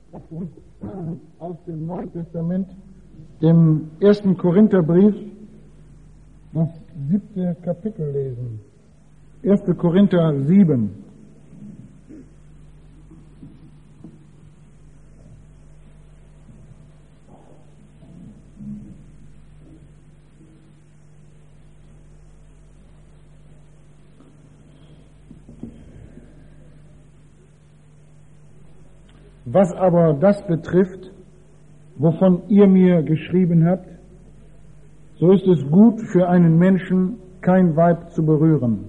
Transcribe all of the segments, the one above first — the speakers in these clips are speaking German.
aus dem Neuen Testament, dem 1. Korintherbrief, das 7. Kapitel lesen. 1. Korinther 7. Was aber das betrifft, wovon ihr mir geschrieben habt, so ist es gut für einen Menschen, kein Weib zu berühren.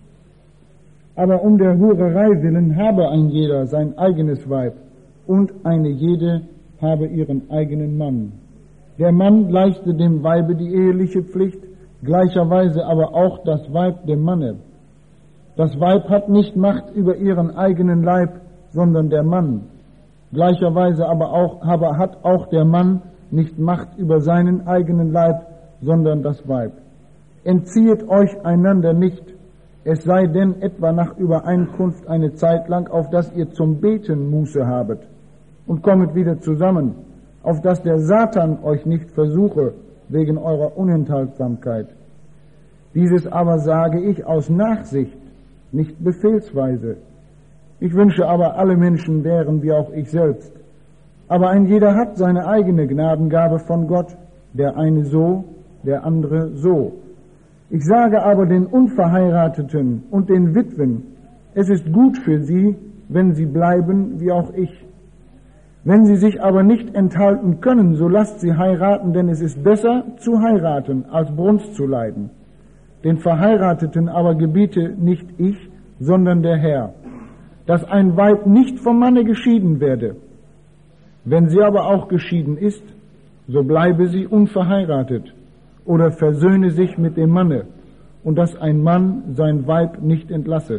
Aber um der Hurerei willen habe ein jeder sein eigenes Weib und eine jede habe ihren eigenen Mann. Der Mann leiste dem Weibe die eheliche Pflicht, gleicherweise aber auch das Weib dem Manne. Das Weib hat nicht Macht über ihren eigenen Leib, sondern der Mann. Gleicherweise aber hat auch der Mann nicht Macht über seinen eigenen Leib, sondern das Weib. Entziehet euch einander nicht, es sei denn etwa nach Übereinkunft eine Zeit lang, auf dass ihr zum Beten Muße habet, und kommet wieder zusammen, auf dass der Satan euch nicht versuche wegen eurer Unenthaltsamkeit. Dieses aber sage ich aus Nachsicht, nicht befehlsweise. Ich wünsche aber, alle Menschen wären wie auch ich selbst. Aber ein jeder hat seine eigene Gnadengabe von Gott, der eine so, der andere so. Ich sage aber den Unverheirateten und den Witwen, es ist gut für sie, wenn sie bleiben wie auch ich. Wenn sie sich aber nicht enthalten können, so lasst sie heiraten, denn es ist besser zu heiraten, als Brunst zu leiden. Den Verheirateten aber gebiete nicht ich, sondern der Herr, dass ein Weib nicht vom Manne geschieden werde. Wenn sie aber auch geschieden ist, so bleibe sie unverheiratet oder versöhne sich mit dem Manne, und dass ein Mann sein Weib nicht entlasse.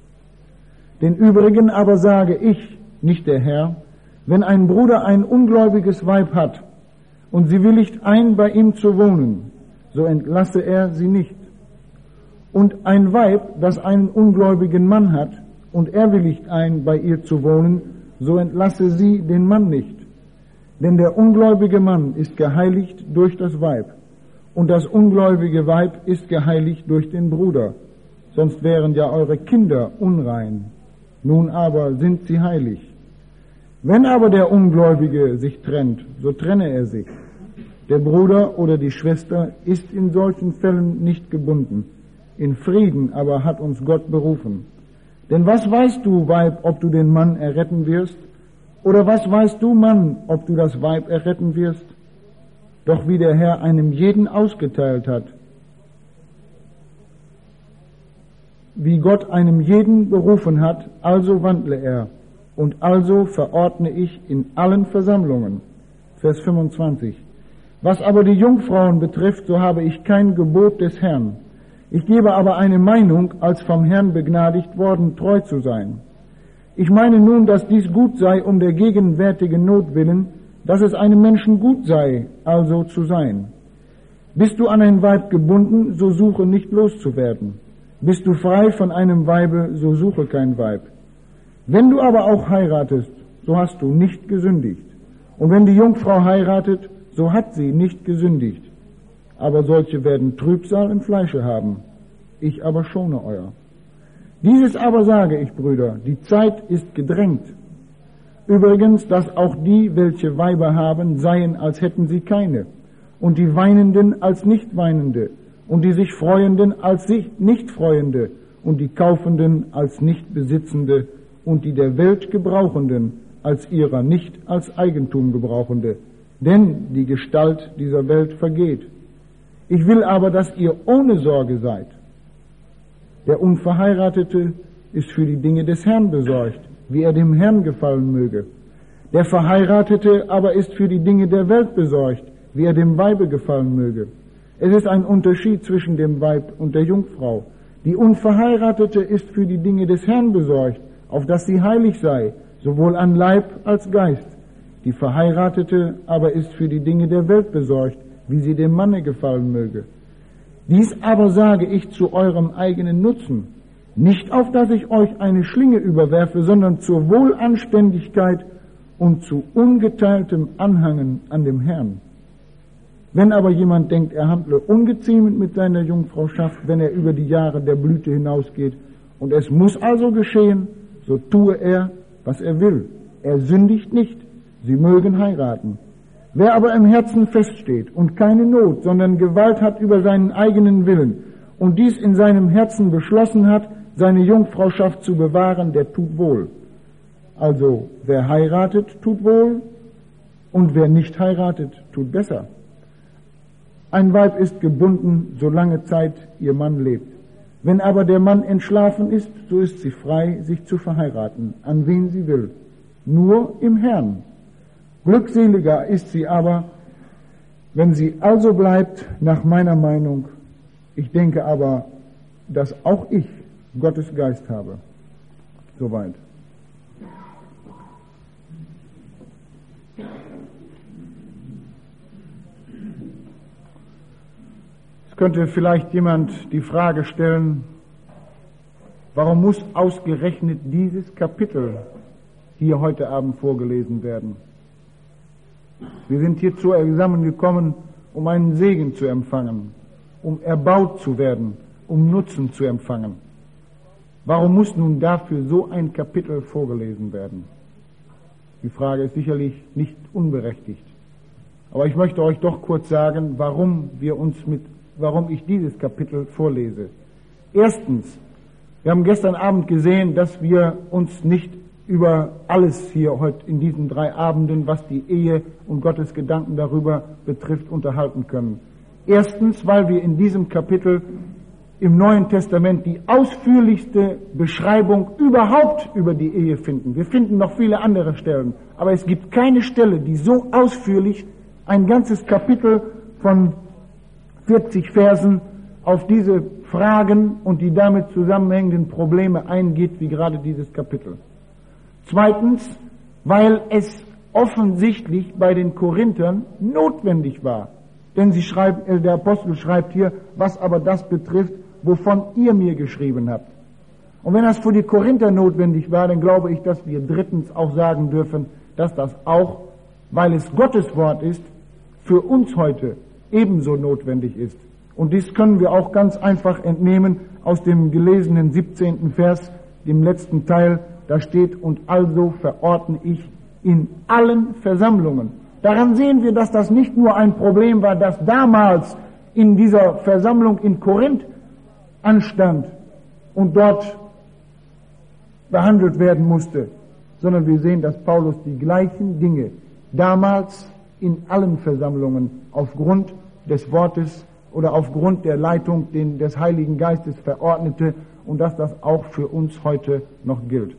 Den übrigen aber sage ich, nicht der Herr, wenn ein Bruder ein ungläubiges Weib hat und sie willigt ein, bei ihm zu wohnen, so entlasse er sie nicht. Und ein Weib, das einen ungläubigen Mann hat, und er willigt ein, bei ihr zu wohnen, so entlasse sie den Mann nicht. Denn der ungläubige Mann ist geheiligt durch das Weib, und das ungläubige Weib ist geheiligt durch den Bruder, sonst wären ja eure Kinder unrein. Nun aber sind sie heilig. Wenn aber der Ungläubige sich trennt, so trenne er sich. Der Bruder oder die Schwester ist in solchen Fällen nicht gebunden. In Frieden aber hat uns Gott berufen. Denn was weißt du, Weib, ob du den Mann erretten wirst? Oder was weißt du, Mann, ob du das Weib erretten wirst? Doch wie der Herr einem jeden ausgeteilt hat, wie Gott einem jeden berufen hat, also wandle er. Und also verordne ich in allen Versammlungen. Vers 25. Was aber die Jungfrauen betrifft, so habe ich kein Gebot des Herrn. Ich gebe aber eine Meinung, als vom Herrn begnadigt worden, treu zu sein. Ich meine nun, dass dies gut sei, um der gegenwärtigen Not willen, dass es einem Menschen gut sei, also zu sein. Bist du an ein Weib gebunden, so suche nicht loszuwerden. Bist du frei von einem Weibe, so suche kein Weib. Wenn du aber auch heiratest, so hast du nicht gesündigt. Und wenn die Jungfrau heiratet, so hat sie nicht gesündigt. Aber solche werden Trübsal im Fleische haben. Ich aber schone euer. Dieses aber sage ich, Brüder, die Zeit ist gedrängt. Übrigens, dass auch die, welche Weiber haben, seien, als hätten sie keine, und die Weinenden als Nichtweinende, und die sich Freuenden als sich Nichtfreuende, und die Kaufenden als Nichtbesitzende, und die der Welt Gebrauchenden als ihrer nicht als Eigentum Gebrauchende. Denn die Gestalt dieser Welt vergeht. Ich will aber, dass ihr ohne Sorge seid. Der Unverheiratete ist für die Dinge des Herrn besorgt, wie er dem Herrn gefallen möge. Der Verheiratete aber ist für die Dinge der Welt besorgt, wie er dem Weibe gefallen möge. Es ist ein Unterschied zwischen dem Weib und der Jungfrau. Die Unverheiratete ist für die Dinge des Herrn besorgt, auf dass sie heilig sei, sowohl an Leib als Geist. Die Verheiratete aber ist für die Dinge der Welt besorgt, wie sie dem Manne gefallen möge. Dies aber sage ich zu eurem eigenen Nutzen, nicht auf dass ich euch eine Schlinge überwerfe, sondern zur Wohlanständigkeit und zu ungeteiltem Anhangen an dem Herrn. Wenn aber jemand denkt, er handle ungeziemt mit seiner Jungfrauschaft, wenn er über die Jahre der Blüte hinausgeht, und es muss also geschehen, so tue er, was er will. Er sündigt nicht, sie mögen heiraten. Wer aber im Herzen feststeht und keine Not, sondern Gewalt hat über seinen eigenen Willen und dies in seinem Herzen beschlossen hat, seine Jungfrauschaft zu bewahren, der tut wohl. Also wer heiratet, tut wohl, und wer nicht heiratet, tut besser. Ein Weib ist gebunden, solange Zeit ihr Mann lebt. Wenn aber der Mann entschlafen ist, so ist sie frei, sich zu verheiraten, an wen sie will, nur im Herrn. Glückseliger ist sie aber, wenn sie also bleibt, nach meiner Meinung. Ich denke aber, dass auch ich Gottes Geist habe. Soweit. Es könnte vielleicht jemand die Frage stellen, warum muss ausgerechnet dieses Kapitel hier heute Abend vorgelesen werden? Wir sind hier zusammengekommen, um einen Segen zu empfangen, um erbaut zu werden, um Nutzen zu empfangen. Warum muss nun dafür so ein Kapitel vorgelesen werden? Die Frage ist sicherlich nicht unberechtigt. Aber ich möchte euch doch kurz sagen, warum ich dieses Kapitel vorlese. Erstens, wir haben gestern Abend gesehen, dass wir uns nicht über alles hier heute in diesen 3 Abenden, was die Ehe und Gottes Gedanken darüber betrifft, unterhalten können. Erstens, weil wir in diesem Kapitel im Neuen Testament die ausführlichste Beschreibung überhaupt über die Ehe finden. Wir finden noch viele andere Stellen, aber es gibt keine Stelle, die so ausführlich ein ganzes Kapitel von 40 Versen auf diese Fragen und die damit zusammenhängenden Probleme eingeht, wie gerade dieses Kapitel. Zweitens, weil es offensichtlich bei den Korinthern notwendig war. Denn der Apostel schreibt hier, was aber das betrifft, wovon ihr mir geschrieben habt. Und wenn das für die Korinther notwendig war, dann glaube ich, dass wir drittens auch sagen dürfen, dass das auch, weil es Gottes Wort ist, für uns heute ebenso notwendig ist. Und dies können wir auch ganz einfach entnehmen aus dem gelesenen 17. Vers, dem letzten Teil. Da steht, und also verordne ich in allen Versammlungen. Daran sehen wir, dass das nicht nur ein Problem war, das damals in dieser Versammlung in Korinth anstand und dort behandelt werden musste, sondern wir sehen, dass Paulus die gleichen Dinge damals in allen Versammlungen aufgrund des Wortes oder aufgrund der Leitung des Heiligen Geistes verordnete und dass das auch für uns heute noch gilt.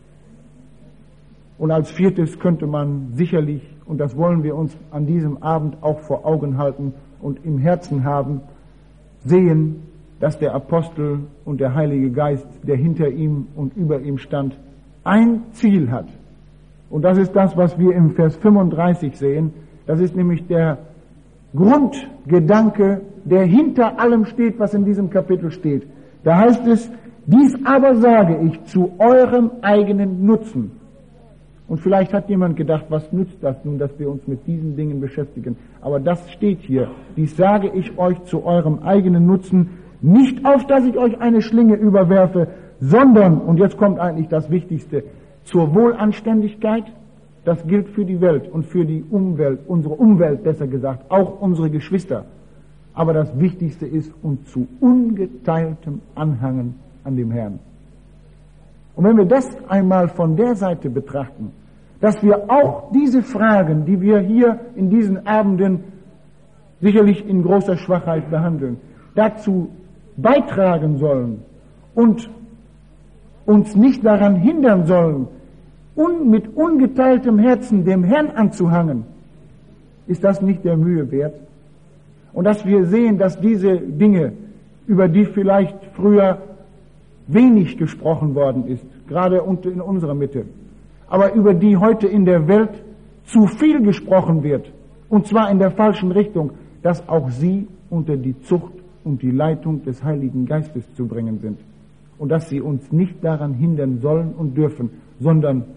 Und als viertes könnte man sicherlich, und das wollen wir uns an diesem Abend auch vor Augen halten und im Herzen haben, sehen, dass der Apostel und der Heilige Geist, der hinter ihm und über ihm stand, ein Ziel hat. Und das ist das, was wir im Vers 35 sehen. Das ist nämlich der Grundgedanke, der hinter allem steht, was in diesem Kapitel steht. Da heißt es, dies aber sage ich zu eurem eigenen Nutzen. Und vielleicht hat jemand gedacht, was nützt das nun, dass wir uns mit diesen Dingen beschäftigen? Aber das steht hier. Dies sage ich euch zu eurem eigenen Nutzen, nicht auf, dass ich euch eine Schlinge überwerfe, sondern, und jetzt kommt eigentlich das Wichtigste, zur Wohlanständigkeit. Das gilt für die Welt und für die Umwelt, unsere Umwelt besser gesagt, auch unsere Geschwister. Aber das Wichtigste ist, und zu ungeteiltem Anhangen an dem Herrn. Und wenn wir das einmal von der Seite betrachten, dass wir auch diese Fragen, die wir hier in diesen Abenden sicherlich in großer Schwachheit behandeln, dazu beitragen sollen und uns nicht daran hindern sollen, mit ungeteiltem Herzen dem Herrn anzuhangen, ist das nicht der Mühe wert? Und dass wir sehen, dass diese Dinge, über die vielleicht früher wenig gesprochen worden ist, gerade in unserer Mitte, aber über die heute in der Welt zu viel gesprochen wird, und zwar in der falschen Richtung, dass auch sie unter die Zucht und die Leitung des Heiligen Geistes zu bringen sind und dass sie uns nicht daran hindern sollen und dürfen, sondern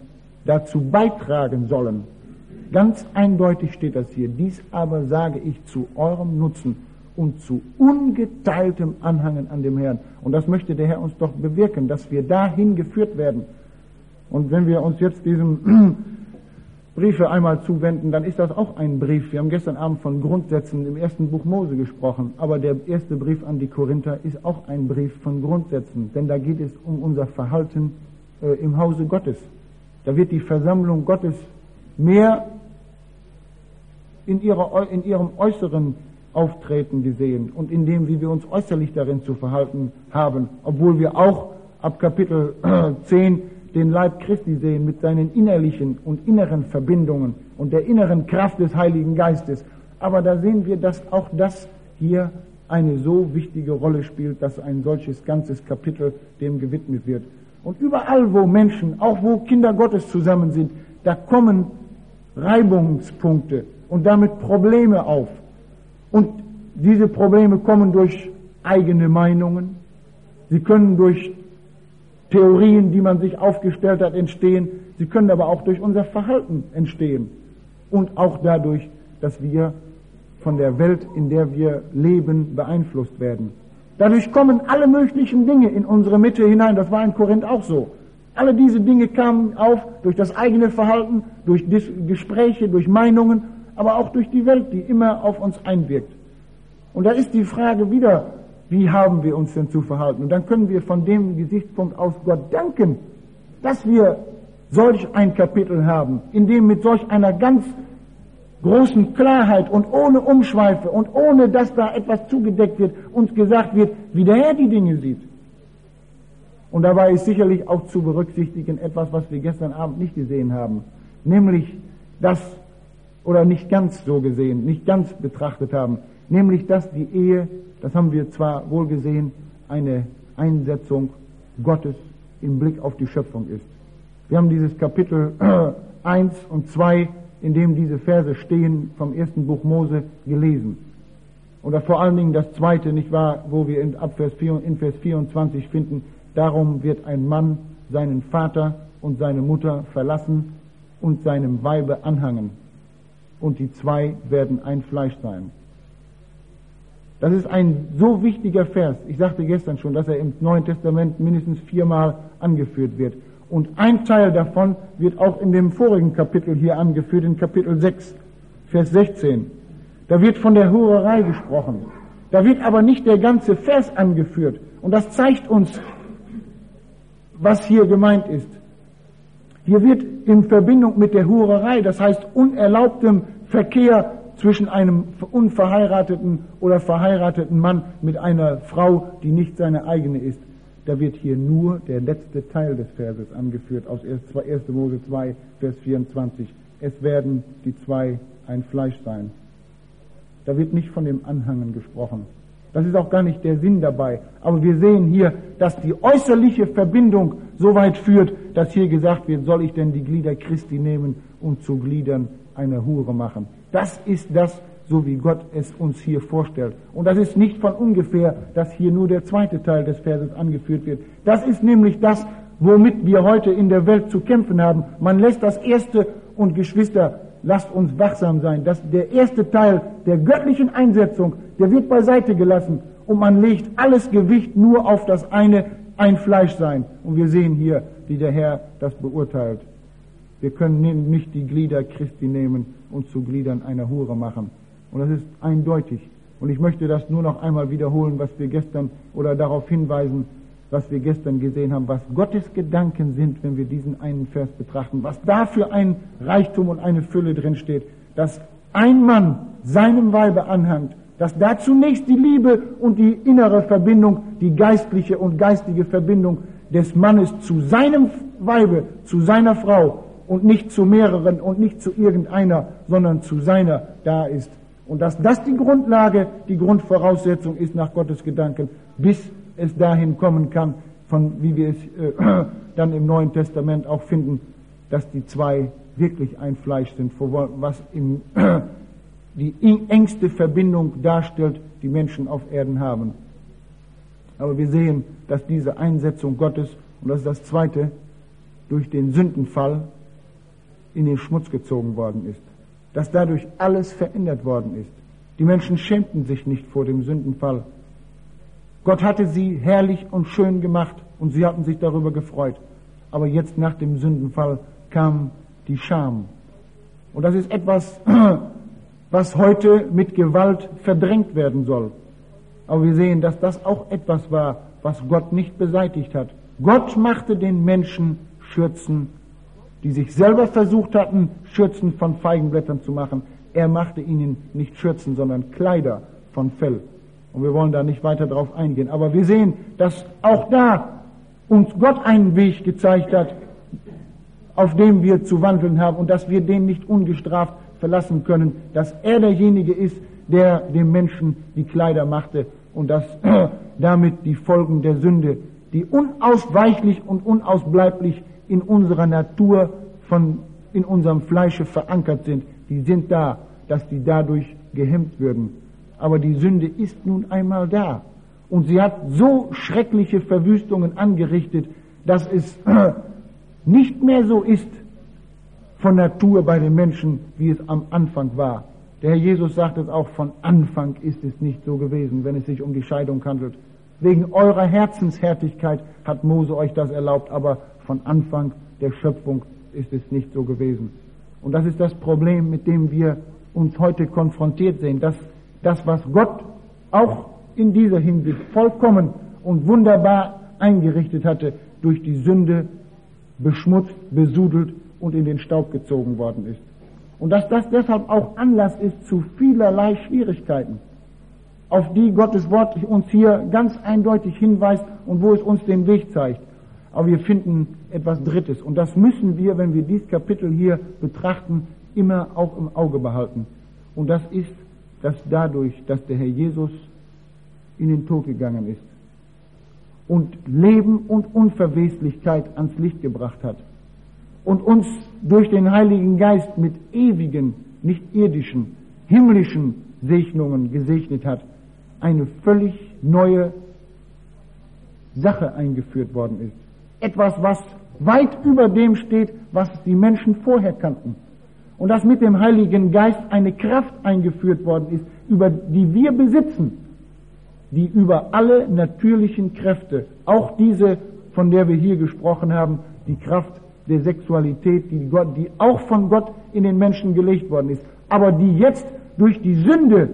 dazu beitragen sollen. Ganz eindeutig steht das hier. Dies aber sage ich zu eurem Nutzen und zu ungeteiltem Anhangen an dem Herrn. Und das möchte der Herr uns doch bewirken, dass wir dahin geführt werden. Und wenn wir uns jetzt diesem Briefe einmal zuwenden, dann ist das auch ein Brief. Wir haben gestern Abend von Grundsätzen im ersten Buch Mose gesprochen, aber der erste Brief an die Korinther ist auch ein Brief von Grundsätzen, denn da geht es um unser Verhalten im Hause Gottes. Da wird die Versammlung Gottes mehr in ihrem äußeren Auftreten gesehen und in dem, wie wir uns äußerlich darin zu verhalten haben, obwohl wir auch ab Kapitel 10 den Leib Christi sehen mit seinen innerlichen und inneren Verbindungen und der inneren Kraft des Heiligen Geistes. Aber da sehen wir, dass auch das hier eine so wichtige Rolle spielt, dass ein solches ganzes Kapitel dem gewidmet wird. Und überall, wo Menschen, auch wo Kinder Gottes zusammen sind, da kommen Reibungspunkte und damit Probleme auf. Und diese Probleme kommen durch eigene Meinungen, sie können durch Theorien, die man sich aufgestellt hat, entstehen. Sie können aber auch durch unser Verhalten entstehen. Und auch dadurch, dass wir von der Welt, in der wir leben, beeinflusst werden. Dadurch kommen alle möglichen Dinge in unsere Mitte hinein. Das war in Korinth auch so. Alle diese Dinge kamen auf durch das eigene Verhalten, durch Gespräche, durch Meinungen, aber auch durch die Welt, die immer auf uns einwirkt. Und da ist die Frage wieder, wie haben wir uns denn zu verhalten? Und dann können wir von dem Gesichtspunkt aus Gott danken, dass wir solch ein Kapitel haben, in dem mit solch einer ganz großen Klarheit und ohne Umschweife und ohne, dass da etwas zugedeckt wird, uns gesagt wird, wie der Herr die Dinge sieht. Und dabei ist sicherlich auch zu berücksichtigen etwas, was wir gestern Abend nicht gesehen haben, nämlich das, oder nicht ganz so gesehen, nicht ganz betrachtet haben, nämlich dass die Ehe, das haben wir zwar wohl gesehen, eine Einsetzung Gottes im Blick auf die Schöpfung ist. Wir haben dieses Kapitel 1 und 2, in dem diese Verse stehen, vom ersten Buch Mose gelesen. Oder vor allen Dingen das zweite, nicht wahr, wo wir in Vers 24 finden, darum wird ein Mann seinen Vater und seine Mutter verlassen und seinem Weibe anhangen. Und die zwei werden ein Fleisch sein. Das ist ein so wichtiger Vers. Ich sagte gestern schon, dass er im Neuen Testament mindestens 4-mal angeführt wird. Und ein Teil davon wird auch in dem vorigen Kapitel hier angeführt, in Kapitel 6, Vers 16. Da wird von der Hurerei gesprochen. Da wird aber nicht der ganze Vers angeführt. Und das zeigt uns, was hier gemeint ist. Hier wird in Verbindung mit der Hurerei, das heißt unerlaubtem Verkehr zwischen einem unverheirateten oder verheirateten Mann mit einer Frau, die nicht seine eigene ist. Da wird hier nur der letzte Teil des Verses angeführt, aus 1. Mose 2, Vers 24. Es werden die zwei ein Fleisch sein. Da wird nicht von dem Anhangen gesprochen. Das ist auch gar nicht der Sinn dabei. Aber wir sehen hier, dass die äußerliche Verbindung so weit führt, dass hier gesagt wird, soll ich denn die Glieder Christi nehmen und zu Gliedern einer Hure machen. Das ist das, so wie Gott es uns hier vorstellt. Und das ist nicht von ungefähr, dass hier nur der zweite Teil des Verses angeführt wird. Das ist nämlich das, womit wir heute in der Welt zu kämpfen haben. Man lässt das erste, und Geschwister, lasst uns wachsam sein, dass der erste Teil der göttlichen Einsetzung, der wird beiseite gelassen und man legt alles Gewicht nur auf das eine, ein Fleisch sein. Und wir sehen hier, wie der Herr das beurteilt. Wir können nicht die Glieder Christi nehmen und zu Gliedern einer Hure machen. Und das ist eindeutig. Und ich möchte das nur noch einmal wiederholen, was wir gestern, oder darauf hinweisen, was wir gestern gesehen haben, was Gottes Gedanken sind, wenn wir diesen einen Vers betrachten, was da für ein Reichtum und eine Fülle drin steht, dass ein Mann seinem Weibe anhangt, dass da zunächst die Liebe und die innere Verbindung, die geistliche und geistige Verbindung des Mannes zu seinem Weibe, zu seiner Frau und nicht zu mehreren und nicht zu irgendeiner, sondern zu seiner da ist. Und dass das die Grundlage, die Grundvoraussetzung ist nach Gottes Gedanken, bis es dahin kommen kann, von wie wir es dann im Neuen Testament auch finden, dass die zwei wirklich ein Fleisch sind, was die engste Verbindung darstellt, die Menschen auf Erden haben. Aber wir sehen, dass diese Einsetzung Gottes, und das ist das Zweite, durch den Sündenfall in den Schmutz gezogen worden ist, dass dadurch alles verändert worden ist. Die Menschen schämten sich nicht vor dem Sündenfall. Gott hatte sie herrlich und schön gemacht und sie hatten sich darüber gefreut. Aber jetzt nach dem Sündenfall kam die Scham. Und das ist etwas, was heute mit Gewalt verdrängt werden soll. Aber wir sehen, dass das auch etwas war, was Gott nicht beseitigt hat. Gott machte den Menschen Schürzen, die sich selber versucht hatten, Schürzen von Feigenblättern zu machen. Er machte ihnen nicht Schürzen, sondern Kleider von Fell. Und wir wollen da nicht weiter drauf eingehen. Aber wir sehen, dass auch da uns Gott einen Weg gezeigt hat, auf dem wir zu wandeln haben und dass wir den nicht ungestraft verlassen können, dass er derjenige ist, der dem Menschen die Kleider machte und dass damit die Folgen der Sünde, die unausweichlich und unausbleiblich in unserer Natur, in unserem Fleische verankert sind, die sind da, dass die dadurch gehemmt würden. Aber die Sünde ist nun einmal da. Und sie hat so schreckliche Verwüstungen angerichtet, dass es nicht mehr so ist von Natur bei den Menschen, wie es am Anfang war. Der Herr Jesus sagt es auch, von Anfang ist es nicht so gewesen, wenn es sich um die Scheidung handelt. Wegen eurer Herzenshärtigkeit hat Mose euch das erlaubt, aber von Anfang der Schöpfung ist es nicht so gewesen. Und das ist das Problem, mit dem wir uns heute konfrontiert sehen, dass das, was Gott auch in dieser Hinsicht vollkommen und wunderbar eingerichtet hatte, durch die Sünde beschmutzt, besudelt und in den Staub gezogen worden ist. Und dass das deshalb auch Anlass ist zu vielerlei Schwierigkeiten, auf die Gottes Wort uns hier ganz eindeutig hinweist und wo es uns den Weg zeigt. Aber wir finden etwas Drittes und das müssen wir, wenn wir dieses Kapitel hier betrachten, immer auch im Auge behalten. Und das ist, dass dadurch, dass der Herr Jesus in den Tod gegangen ist und Leben und Unverweslichkeit ans Licht gebracht hat und uns durch den Heiligen Geist mit ewigen, nicht irdischen, himmlischen Segnungen gesegnet hat, eine völlig neue Sache eingeführt worden ist. Etwas, was weit über dem steht, was die Menschen vorher kannten. Und dass mit dem Heiligen Geist eine Kraft eingeführt worden ist, über die wir besitzen, die über alle natürlichen Kräfte, auch diese, von der wir hier gesprochen haben, die Kraft der Sexualität, die auch von Gott in den Menschen gelegt worden ist, aber die jetzt durch die Sünde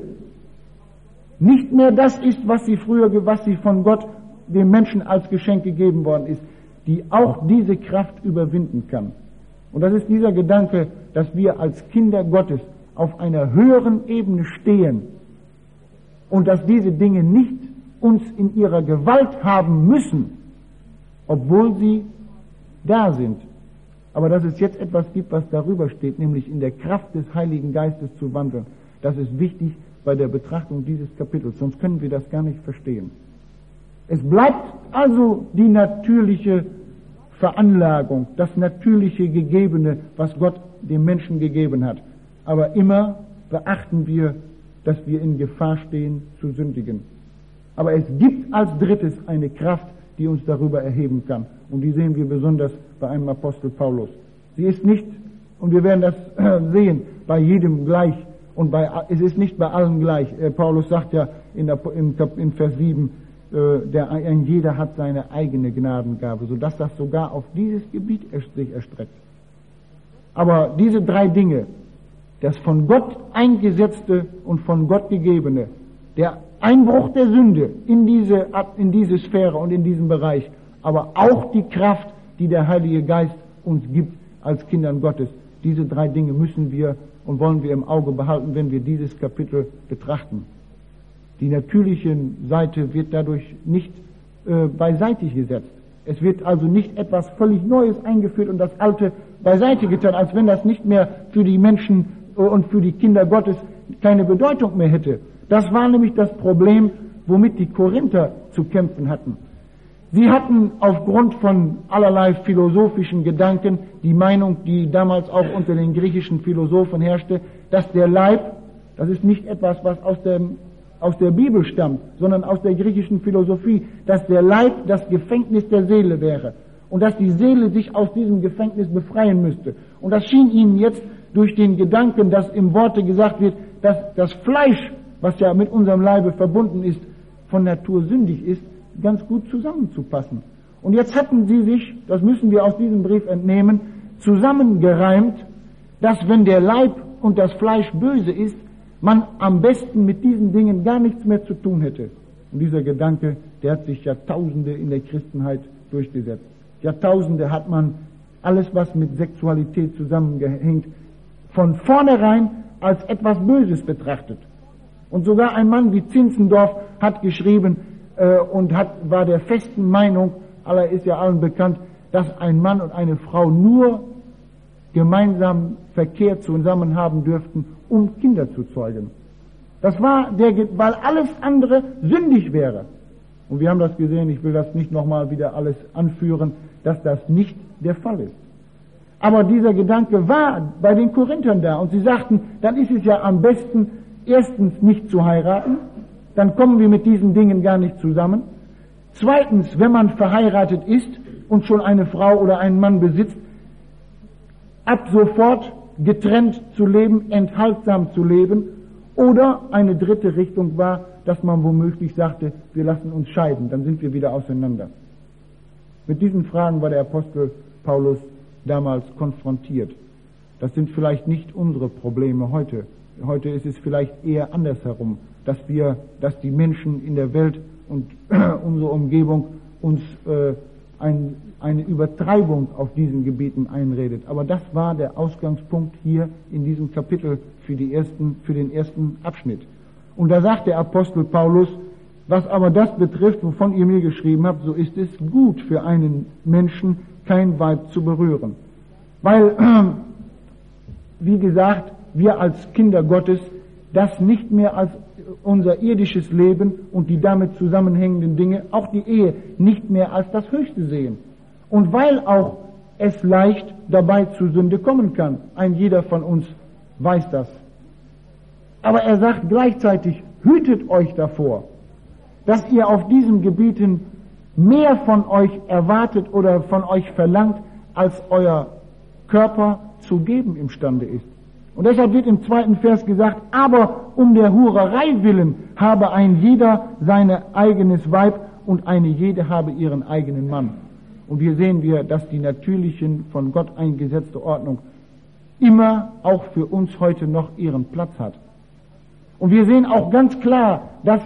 nicht mehr das ist, was sie von Gott dem Menschen als Geschenk gegeben worden ist, die auch diese Kraft überwinden kann. Und das ist dieser Gedanke, dass wir als Kinder Gottes auf einer höheren Ebene stehen und dass diese Dinge nicht uns in ihrer Gewalt haben müssen, obwohl sie da sind. Aber dass es jetzt etwas gibt, was darüber steht, nämlich in der Kraft des Heiligen Geistes zu wandeln, das ist wichtig bei der Betrachtung dieses Kapitels, sonst können wir das gar nicht verstehen. Es bleibt also die natürliche Veranlagung, das natürliche Gegebene, was Gott dem Menschen gegeben hat. Aber immer beachten wir, dass wir in Gefahr stehen, zu sündigen. Aber es gibt als Drittes eine Kraft, die uns darüber erheben kann. Und die sehen wir besonders bei einem Apostel Paulus. Sie ist nicht, und wir werden das sehen, bei jedem gleich. Und es ist nicht bei allen gleich. Paulus sagt ja in Vers 7, jeder hat seine eigene Gnadengabe, sodass das sogar auf dieses Gebiet sich erstreckt. Aber diese drei Dinge, das von Gott eingesetzte und von Gott gegebene, der Einbruch der Sünde in diese Sphäre und in diesen Bereich, aber auch die Kraft, die der Heilige Geist uns gibt als Kindern Gottes, diese drei Dinge müssen wir und wollen wir im Auge behalten, wenn wir dieses Kapitel betrachten. Die natürliche Seite wird dadurch nicht beiseite gesetzt. Es wird also nicht etwas völlig Neues eingeführt und das Alte beiseite getan, als wenn das nicht mehr für die Menschen und für die Kinder Gottes keine Bedeutung mehr hätte. Das war nämlich das Problem, womit die Korinther zu kämpfen hatten. Sie hatten aufgrund von allerlei philosophischen Gedanken die Meinung, die damals auch unter den griechischen Philosophen herrschte, dass der Leib, das ist nicht etwas, was aus der Bibel stammt, sondern aus der griechischen Philosophie, dass der Leib das Gefängnis der Seele wäre und dass die Seele sich aus diesem Gefängnis befreien müsste Und das schien ihnen jetzt durch den Gedanken, dass im Worte gesagt wird, dass das Fleisch, was ja mit unserem Leibe verbunden ist, von Natur sündig ist, ganz gut zusammenzupassen. Und jetzt hatten sie sich, das müssen wir aus diesem Brief entnehmen, zusammengereimt, dass wenn der Leib und das Fleisch böse ist, man am besten mit diesen Dingen gar nichts mehr zu tun hätte. Und dieser Gedanke, der hat sich Jahrtausende in der Christenheit durchgesetzt. Jahrtausende hat man alles, was mit Sexualität zusammengehängt, von vornherein als etwas Böses betrachtet. Und sogar ein Mann wie Zinzendorf hat geschrieben war der festen Meinung, ist ja allen bekannt, dass ein Mann und eine Frau nur gemeinsam Verkehr zusammen haben dürften, um Kinder zu zeugen. Das war weil alles andere sündig wäre. Und wir haben das gesehen, ich will das nicht nochmal wieder alles anführen, dass das nicht der Fall ist. Aber dieser Gedanke war bei den Korinthern da und sie sagten, dann ist es ja am besten, erstens nicht zu heiraten, dann kommen wir mit diesen Dingen gar nicht zusammen. Zweitens, wenn man verheiratet ist und schon eine Frau oder einen Mann besitzt, ab sofort getrennt zu leben, enthaltsam zu leben. Oder eine dritte Richtung war, dass man womöglich sagte, wir lassen uns scheiden, dann sind wir wieder auseinander. Mit diesen Fragen war der Apostel Paulus damals konfrontiert. Das sind vielleicht nicht unsere Probleme heute. Heute ist es vielleicht eher andersherum, dass die Menschen in der Welt und unsere Umgebung uns eine Übertreibung auf diesen Gebieten einredet. Aber das war der Ausgangspunkt hier in diesem Kapitel für den ersten Abschnitt. Und da sagt der Apostel Paulus, was aber das betrifft, wovon ihr mir geschrieben habt, so ist es gut für einen Menschen, kein Weib zu berühren. Weil, wie gesagt, wir als Kinder Gottes das nicht mehr als unser irdisches Leben und die damit zusammenhängenden Dinge, auch die Ehe, nicht mehr als das Höchste sehen. Und weil auch es leicht dabei zur Sünde kommen kann. Ein jeder von uns weiß das. Aber er sagt gleichzeitig, hütet euch davor, dass ihr auf diesen Gebieten mehr von euch erwartet oder von euch verlangt, als euer Körper zu geben imstande ist. Und deshalb wird im 2. Vers gesagt, aber um der Hurerei willen habe ein jeder sein eigenes Weib und eine jede habe ihren eigenen Mann. Und hier sehen wir, dass die natürlichen, von Gott eingesetzte Ordnung immer auch für uns heute noch ihren Platz hat. Und wir sehen auch ganz klar, dass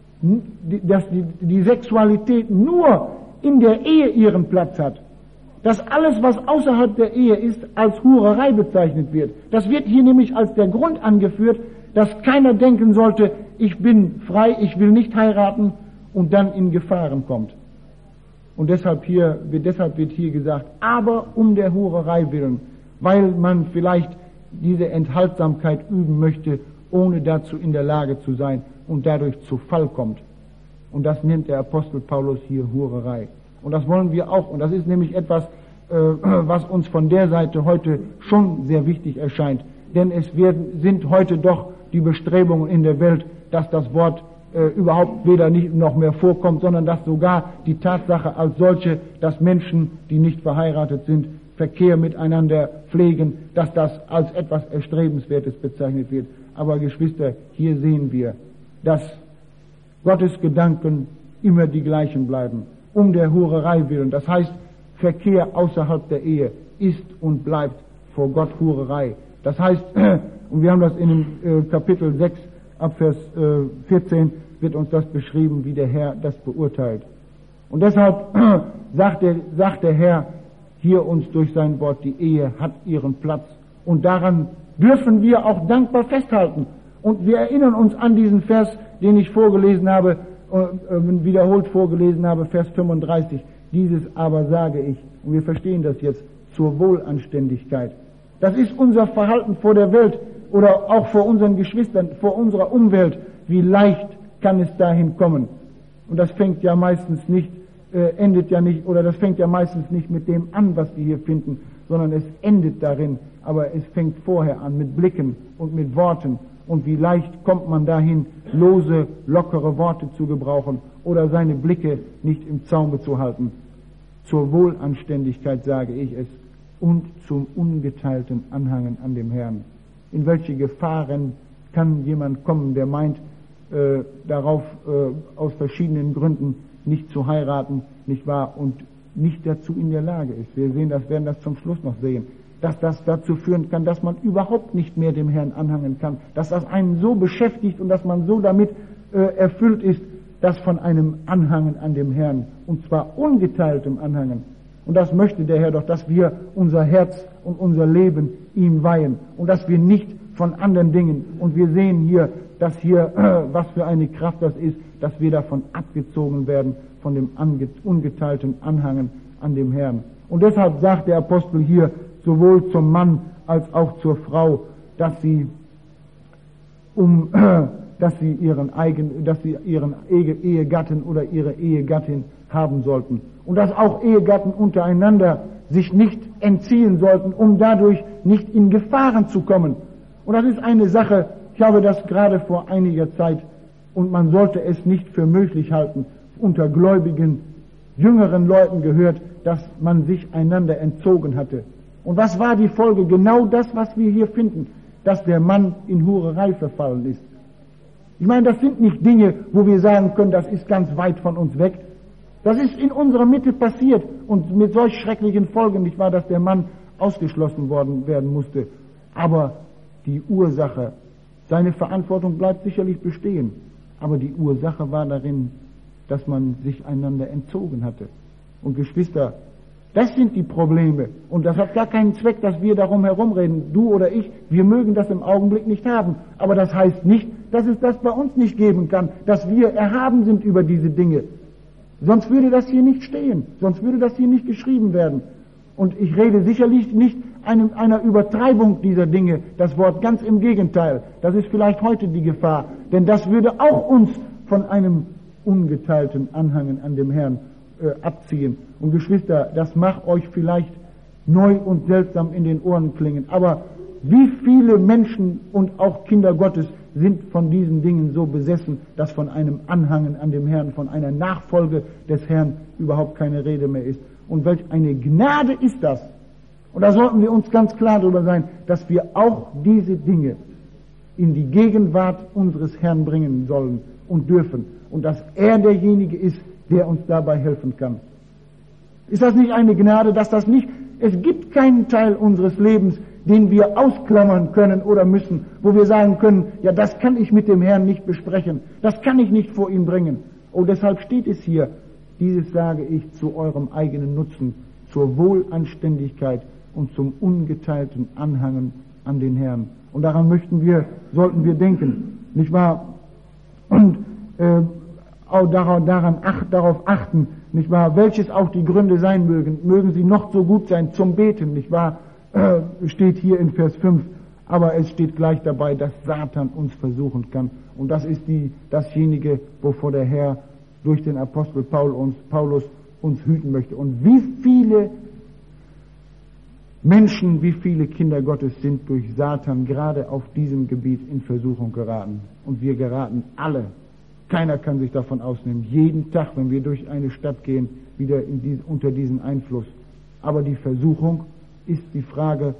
die Sexualität nur in der Ehe ihren Platz hat. Dass alles, was außerhalb der Ehe ist, als Hurerei bezeichnet wird. Das wird hier nämlich als der Grund angeführt, dass keiner denken sollte, ich bin frei, ich will nicht heiraten und dann in Gefahren kommt. Und deshalb wird hier gesagt, aber um der Hurerei willen, weil man vielleicht diese Enthaltsamkeit üben möchte, ohne dazu in der Lage zu sein und dadurch zu Fall kommt. Und das nennt der Apostel Paulus hier Hurerei. Und das wollen wir auch. Und das ist nämlich etwas, was uns von der Seite heute schon sehr wichtig erscheint. Denn sind heute doch die Bestrebungen in der Welt, dass das Wort überhaupt weder nicht noch mehr vorkommt, sondern dass sogar die Tatsache als solche, dass Menschen, die nicht verheiratet sind, Verkehr miteinander pflegen, dass das als etwas Erstrebenswertes bezeichnet wird. Aber Geschwister, hier sehen wir, dass Gottes Gedanken immer die gleichen bleiben, um der Hurerei willen. Das heißt, Verkehr außerhalb der Ehe ist und bleibt vor Gott Hurerei. Das heißt, und wir haben das in dem Kapitel 6 ab Vers 14 wird uns das beschrieben, wie der Herr das beurteilt. Und deshalb sagt der Herr hier uns durch sein Wort, die Ehe hat ihren Platz. Und daran dürfen wir auch dankbar festhalten. Und wir erinnern uns an diesen Vers, den ich vorgelesen habe, wiederholt vorgelesen habe, Vers 35. Dieses aber sage ich, und wir verstehen das jetzt, zur Wohlanständigkeit. Das ist unser Verhalten vor der Welt oder auch vor unseren Geschwistern, vor unserer Umwelt. Wie leicht kann es dahin kommen? Und das fängt ja meistens nicht mit dem an, was wir hier finden, sondern es endet darin, aber es fängt vorher an mit Blicken und mit Worten. Und wie leicht kommt man dahin, lose, lockere Worte zu gebrauchen oder seine Blicke nicht im Zaume zu halten. Zur Wohlanständigkeit sage ich es. und zum ungeteilten Anhangen an dem Herrn. In welche Gefahren kann jemand kommen, der meint, darauf aus verschiedenen Gründen nicht zu heiraten, nicht wahr, und nicht dazu in der Lage ist. Wir werden das zum Schluss noch sehen, dass das dazu führen kann, dass man überhaupt nicht mehr dem Herrn anhangen kann, dass das einen so beschäftigt und dass man so damit erfüllt ist, dass von einem Anhangen an dem Herrn, und zwar ungeteiltem Anhangen. Und das möchte der Herr doch, dass wir unser Herz und unser Leben ihm weihen und dass wir nicht von anderen Dingen, und wir sehen hier, dass hier, was für eine Kraft das ist, dass wir davon abgezogen werden, von dem ungeteilten Anhangen an dem Herrn. Und deshalb sagt der Apostel hier, sowohl zum Mann als auch zur Frau, dass sie ihren Ehegatten oder ihre Ehegattin haben sollten. Und dass auch Ehegatten untereinander sich nicht entziehen sollten, um dadurch nicht in Gefahren zu kommen. Und das ist eine Sache, ich habe das gerade vor einiger Zeit, und man sollte es nicht für möglich halten, unter gläubigen, jüngeren Leuten gehört, dass man sich einander entzogen hatte. Und was war die Folge? Genau das, was wir hier finden, dass der Mann in Hurerei verfallen ist. Ich meine, das sind nicht Dinge, wo wir sagen können, das ist ganz weit von uns weg. Das ist in unserer Mitte passiert und mit solch schrecklichen Folgen, nicht wahr, dass der Mann ausgeschlossen werden musste. Aber die Ursache, seine Verantwortung bleibt sicherlich bestehen, aber die Ursache war darin, dass man sich einander entzogen hatte. Und Geschwister, das sind die Probleme. Und das hat gar keinen Zweck, dass wir darum herumreden. Du oder ich, wir mögen das im Augenblick nicht haben. Aber das heißt nicht, dass es das bei uns nicht geben kann, dass wir erhaben sind über diese Dinge. Sonst würde das hier nicht stehen. Sonst würde das hier nicht geschrieben werden. Und ich rede sicherlich nicht einer Übertreibung dieser Dinge. Das Wort ganz im Gegenteil. Das ist vielleicht heute die Gefahr. Denn das würde auch uns von einem ungeteilten Anhangen an dem Herrn abziehen. Und Geschwister, das mag euch vielleicht neu und seltsam in den Ohren klingen, aber wie viele Menschen und auch Kinder Gottes sind von diesen Dingen so besessen, dass von einem Anhangen an dem Herrn, von einer Nachfolge des Herrn überhaupt keine Rede mehr ist. Und welch eine Gnade ist das! Und da sollten wir uns ganz klar darüber sein, dass wir auch diese Dinge in die Gegenwart unseres Herrn bringen sollen und dürfen. Und dass er derjenige ist, der uns dabei helfen kann. Ist das nicht eine Gnade, dass das nicht, es gibt keinen Teil unseres Lebens, den wir ausklammern können oder müssen, wo wir sagen können, ja, das kann ich mit dem Herrn nicht besprechen, das kann ich nicht vor ihn bringen. Und deshalb steht es hier, dieses sage ich zu eurem eigenen Nutzen, zur Wohlanständigkeit und zum ungeteilten Anhangen an den Herrn. Und daran sollten wir denken, nicht wahr? Und auch darauf achten, nicht wahr, welches auch die Gründe sein mögen sie noch so gut sein zum Beten, nicht wahr, steht hier in Vers 5, aber es steht gleich dabei, dass Satan uns versuchen kann. Und das ist dasjenige, wovor der Herr durch den Apostel Paulus uns hüten möchte. Und wie viele Menschen, wie viele Kinder Gottes sind durch Satan gerade auf diesem Gebiet in Versuchung geraten. Und wir geraten alle. Keiner kann sich davon ausnehmen. Jeden Tag, wenn wir durch eine Stadt gehen, wieder unter diesen Einfluss. Aber die Versuchung ist die Frage,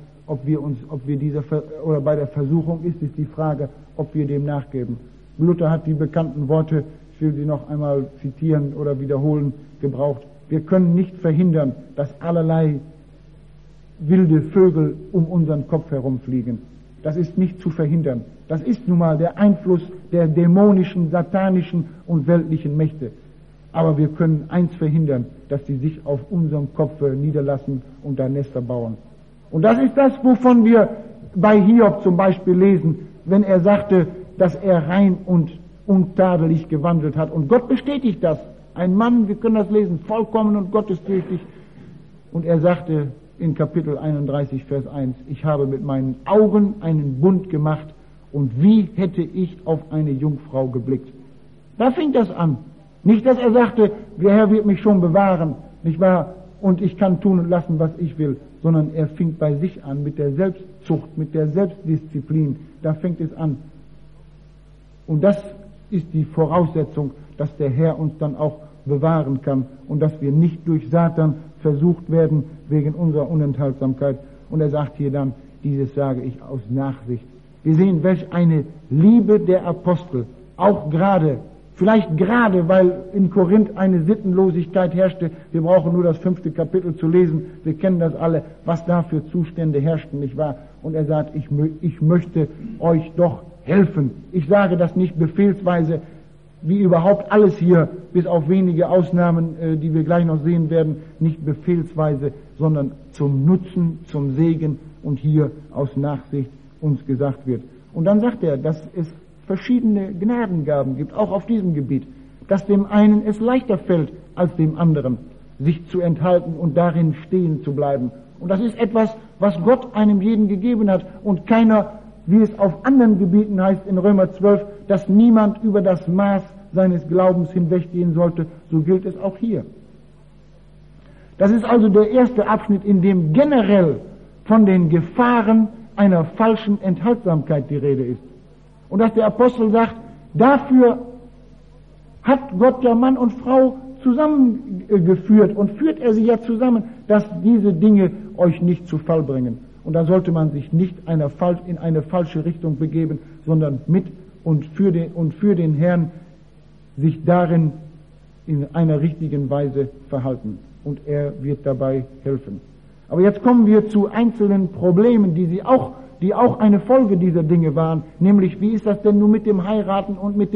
bei der Versuchung ist es die Frage, ob wir dem nachgeben. Luther hat die bekannten Worte, ich will sie noch einmal zitieren oder wiederholen, gebraucht. Wir können nicht verhindern, dass allerlei wilde Vögel um unseren Kopf herumfliegen. Das ist nicht zu verhindern. Das ist nun mal der Einfluss der dämonischen, satanischen und weltlichen Mächte. Aber wir können eins verhindern, dass sie sich auf unserem Kopf niederlassen und da Nester bauen. Und das ist das, wovon wir bei Hiob zum Beispiel lesen, wenn er sagte, dass er rein und untadelig gewandelt hat. Und Gott bestätigt das. Ein Mann, wir können das lesen, vollkommen und gottesfürchtig. Und er sagte in Kapitel 31, Vers 1, ich habe mit meinen Augen einen Bund gemacht und wie hätte ich auf eine Jungfrau geblickt. Da fing das an. Nicht, dass er sagte, der Herr wird mich schon bewahren, nicht wahr, und ich kann tun und lassen, was ich will, sondern er fing bei sich an, mit der Selbstzucht, mit der Selbstdisziplin, da fängt es an. Und das ist die Voraussetzung, dass der Herr uns dann auch bewahren kann und dass wir nicht durch Satan versucht werden wegen unserer Unenthaltsamkeit. Und er sagt hier dann, dieses sage ich aus Nachsicht. Wir sehen, welch eine Liebe der Apostel, auch gerade, vielleicht gerade, weil in Korinth eine Sittenlosigkeit herrschte. Wir brauchen nur das 5. Kapitel zu lesen. Wir kennen das alle, was da für Zustände herrschten, nicht wahr? Und er sagt, ich möchte euch doch helfen. Ich sage das nicht befehlsweise, wie überhaupt alles hier, bis auf wenige Ausnahmen, die wir gleich noch sehen werden, nicht befehlsweise, sondern zum Nutzen, zum Segen und hier aus Nachsicht uns gesagt wird. Und dann sagt er, dass es verschiedene Gnadengaben gibt, auch auf diesem Gebiet, dass dem einen es leichter fällt als dem anderen, sich zu enthalten und darin stehen zu bleiben. Und das ist etwas, was Gott einem jeden gegeben hat und keiner, wie es auf anderen Gebieten heißt in Römer 12, dass niemand über das Maß seines Glaubens hinweggehen sollte, so gilt es auch hier. Das ist also der erste Abschnitt, in dem generell von den Gefahren einer falschen Enthaltsamkeit die Rede ist. Und dass der Apostel sagt, dafür hat Gott ja Mann und Frau zusammengeführt und führt er sie ja zusammen, dass diese Dinge euch nicht zu Fall bringen. Und da sollte man sich nicht in eine falsche Richtung begeben, sondern mit und für den Herrn sich darin in einer richtigen Weise verhalten. Und er wird dabei helfen. Aber jetzt kommen wir zu einzelnen Problemen, die auch eine Folge dieser Dinge waren. Nämlich, wie ist das denn nun mit dem Heiraten und mit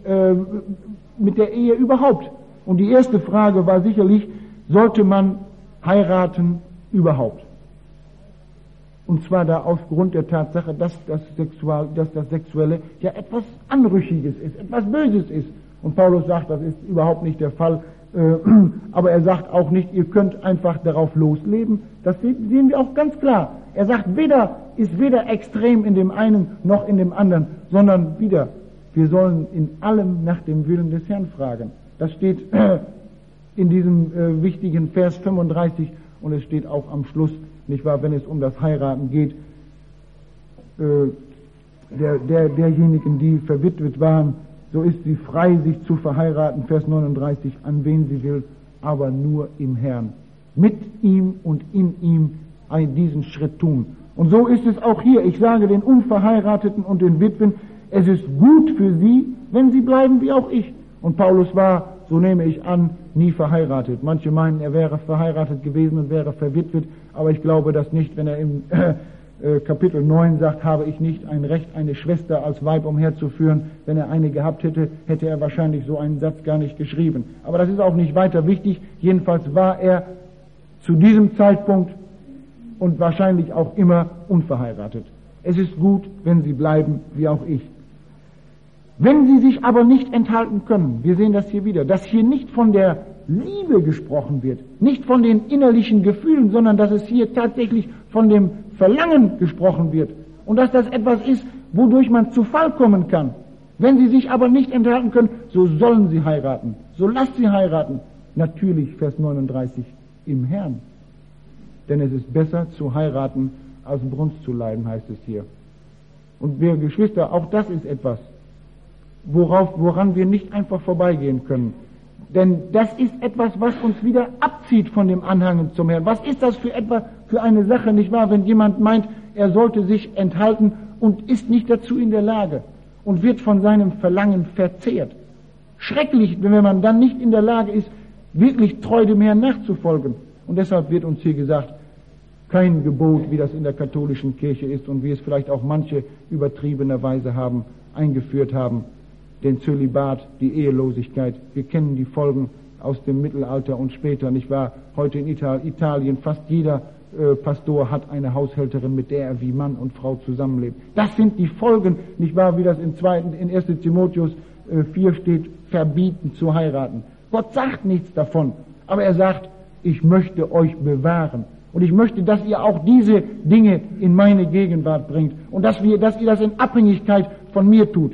der Ehe überhaupt? Und die erste Frage war sicherlich, sollte man heiraten überhaupt? Und zwar da aufgrund der Tatsache, dass das Sexuelle ja etwas Anrüchiges ist, etwas Böses ist. Und Paulus sagt, das ist überhaupt nicht der Fall. Aber er sagt auch nicht, ihr könnt einfach darauf losleben. Das sehen wir auch ganz klar. Er sagt, ist weder extrem in dem einen noch in dem anderen, sondern wieder, wir sollen in allem nach dem Willen des Herrn fragen. Das steht in diesem wichtigen Vers 35 und es steht auch am Schluss, nicht wahr, wenn es um das Heiraten geht, derjenigen, die verwitwet waren, so ist sie frei, sich zu verheiraten, Vers 39, an wen sie will, aber nur im Herrn. Mit ihm und in ihm diesen Schritt tun. Und so ist es auch hier. Ich sage den Unverheirateten und den Witwen, es ist gut für sie, wenn sie bleiben wie auch ich. Und Paulus war, so nehme ich an, nie verheiratet. Manche meinen, er wäre verheiratet gewesen und wäre verwitwet, aber ich glaube das nicht, wenn er im Kapitel 9 sagt, habe ich nicht ein Recht, eine Schwester als Weib umherzuführen. Wenn er eine gehabt hätte, hätte er wahrscheinlich so einen Satz gar nicht geschrieben. Aber das ist auch nicht weiter wichtig. Jedenfalls war er zu diesem Zeitpunkt und wahrscheinlich auch immer unverheiratet. Es ist gut, wenn sie bleiben, wie auch ich. Wenn sie sich aber nicht enthalten können, wir sehen das hier wieder, dass hier nicht von der Liebe gesprochen wird, nicht von den innerlichen Gefühlen, sondern dass es hier tatsächlich von dem Verlangen gesprochen wird und dass das etwas ist, wodurch man zu Fall kommen kann. Wenn sie sich aber nicht enthalten können, so sollen sie heiraten, so lasst sie heiraten. Natürlich, Vers 39, im Herrn. Denn es ist besser zu heiraten, als Brunst zu leiden, heißt es hier. Und wir Geschwister, auch das ist etwas, woran wir nicht einfach vorbeigehen können. Denn das ist etwas, was uns wieder abzieht von dem Anhangen zum Herrn. Was ist das für eine Sache, nicht wahr, wenn jemand meint, er sollte sich enthalten und ist nicht dazu in der Lage und wird von seinem Verlangen verzehrt. Schrecklich, wenn man dann nicht in der Lage ist, wirklich treu dem Herrn nachzufolgen. Und deshalb wird uns hier gesagt, kein Gebot, wie das in der katholischen Kirche ist und wie es vielleicht auch manche übertriebenerweise eingeführt haben, den Zölibat, die Ehelosigkeit. Wir kennen die Folgen aus dem Mittelalter und später, nicht wahr? Heute in Italien, fast jeder Pastor hat eine Haushälterin, mit der er wie Mann und Frau zusammenlebt. Das sind die Folgen, nicht wahr, wie das in 1. Timotheus 4 steht, verbieten zu heiraten. Gott sagt nichts davon, aber er sagt, ich möchte euch bewahren. Und ich möchte, dass ihr auch diese Dinge in meine Gegenwart bringt und dass ihr das in Abhängigkeit von mir tut.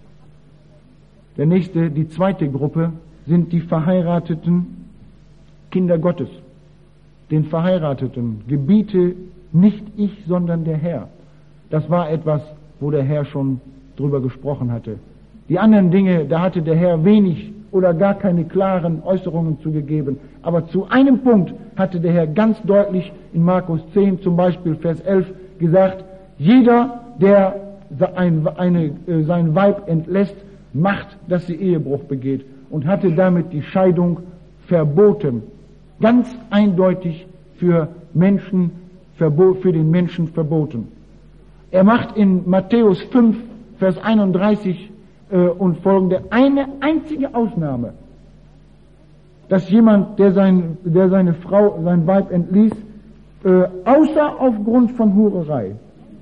Die zweite Gruppe sind die verheirateten Kinder Gottes. Den Verheirateten gebiete nicht ich, sondern der Herr. Das war etwas, wo der Herr schon drüber gesprochen hatte. Die anderen Dinge, da hatte der Herr wenig oder gar keine klaren Äußerungen zugegeben. Aber zu einem Punkt hatte der Herr ganz deutlich in Markus 10, zum Beispiel Vers 11, gesagt, jeder, der sein Weib entlässt, macht, dass sie Ehebruch begeht, und hatte damit die Scheidung verboten. Ganz eindeutig für den Menschen verboten. Er macht in Matthäus 5, Vers 31 und folgende eine einzige Ausnahme, dass jemand, der seine Frau, sein Weib entließ, außer aufgrund von Hurerei,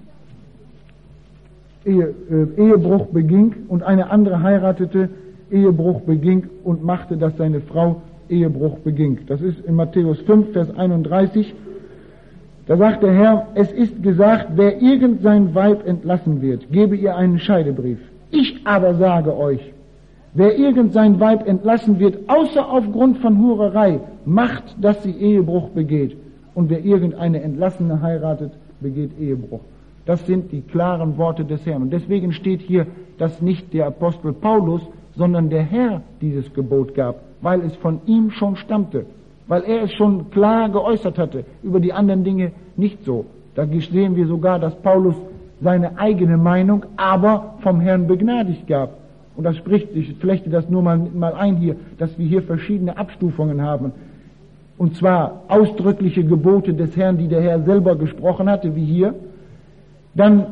Ehebruch beging und eine andere heiratete, Ehebruch beging und machte, dass seine Frau Ehebruch beging. Das ist in Matthäus 5, Vers 31. Da sagt der Herr, es ist gesagt, wer irgend sein Weib entlassen wird, gebe ihr einen Scheidebrief. Ich aber sage euch, wer irgend sein Weib entlassen wird, außer aufgrund von Hurerei, macht, dass sie Ehebruch begeht. Und wer irgendeine Entlassene heiratet, begeht Ehebruch. Das sind die klaren Worte des Herrn. Und deswegen steht hier, dass nicht der Apostel Paulus, sondern der Herr dieses Gebot gab, weil es von ihm schon stammte, weil er es schon klar geäußert hatte, über die anderen Dinge nicht so. Da sehen wir sogar, dass Paulus seine eigene Meinung aber vom Herrn begnadigt gab. Und das spricht, ich flechte das nur mal ein hier, dass wir hier verschiedene Abstufungen haben. Und zwar ausdrückliche Gebote des Herrn, die der Herr selber gesprochen hatte, wie hier. Dann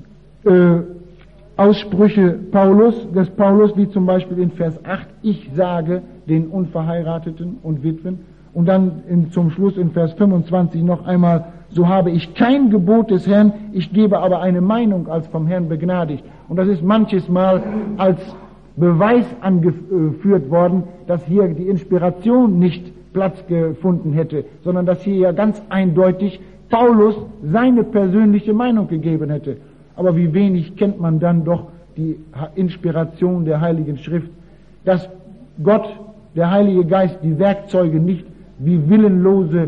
Aussprüche des Paulus, wie zum Beispiel in Vers 8, ich sage den Unverheirateten und Witwen. Und dann zum Schluss in Vers 25 noch einmal, so habe ich kein Gebot des Herrn, ich gebe aber eine Meinung als vom Herrn begnadigt. Und das ist manches Mal als Beweis angeführt worden, dass hier die Inspiration nicht Platz gefunden hätte, sondern dass hier ja ganz eindeutig Paulus seine persönliche Meinung gegeben hätte. Aber wie wenig kennt man dann doch die Inspiration der Heiligen Schrift, dass Gott, der Heilige Geist, die Werkzeuge nicht wie willenlose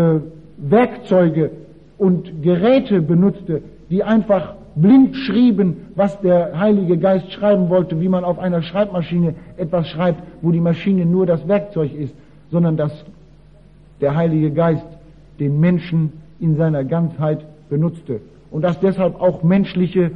Werkzeuge und Geräte benutzte, die einfach blind schrieben, was der Heilige Geist schreiben wollte, wie man auf einer Schreibmaschine etwas schreibt, wo die Maschine nur das Werkzeug ist, sondern dass der Heilige Geist den Menschen in seiner Ganzheit benutzte. Und dass deshalb auch menschliche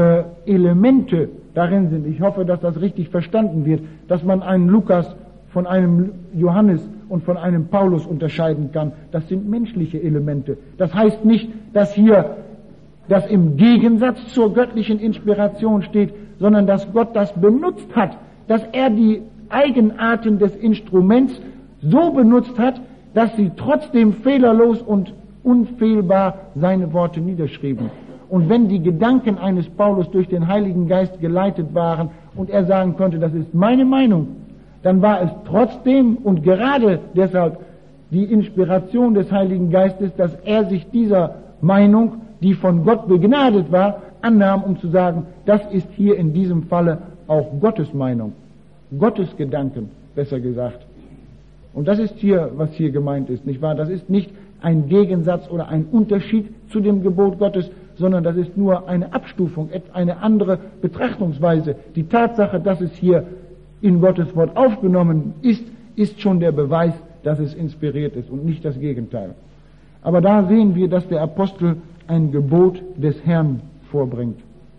Elemente darin sind. Ich hoffe, dass das richtig verstanden wird, dass man einen Lukas von einem Johannes und von einem Paulus unterscheiden kann. Das sind menschliche Elemente. Das heißt nicht, dass hier das im Gegensatz zur göttlichen Inspiration steht, sondern dass Gott das benutzt hat, dass er die Eigenarten des Instruments so benutzt hat, dass sie trotzdem fehlerlos und unfehlbar seine Worte niederschrieben. Und wenn die Gedanken eines Paulus durch den Heiligen Geist geleitet waren und er sagen konnte, das ist meine Meinung, dann war es trotzdem und gerade deshalb die Inspiration des Heiligen Geistes, dass er sich dieser Meinung, die von Gott begnadet war, annahm, um zu sagen, das ist hier in diesem Falle auch Gottes Meinung, Gottes Gedanken, besser gesagt. Und das ist hier, was hier gemeint ist, nicht wahr? Das ist nicht ein Gegensatz oder ein Unterschied zu dem Gebot Gottes, sondern das ist nur eine Abstufung, eine andere Betrachtungsweise. Die Tatsache, dass es hier in Gottes Wort aufgenommen ist, ist schon der Beweis, dass es inspiriert ist und nicht das Gegenteil. Aber da sehen wir, dass der Apostel ein Gebot des Herrn vorbringt.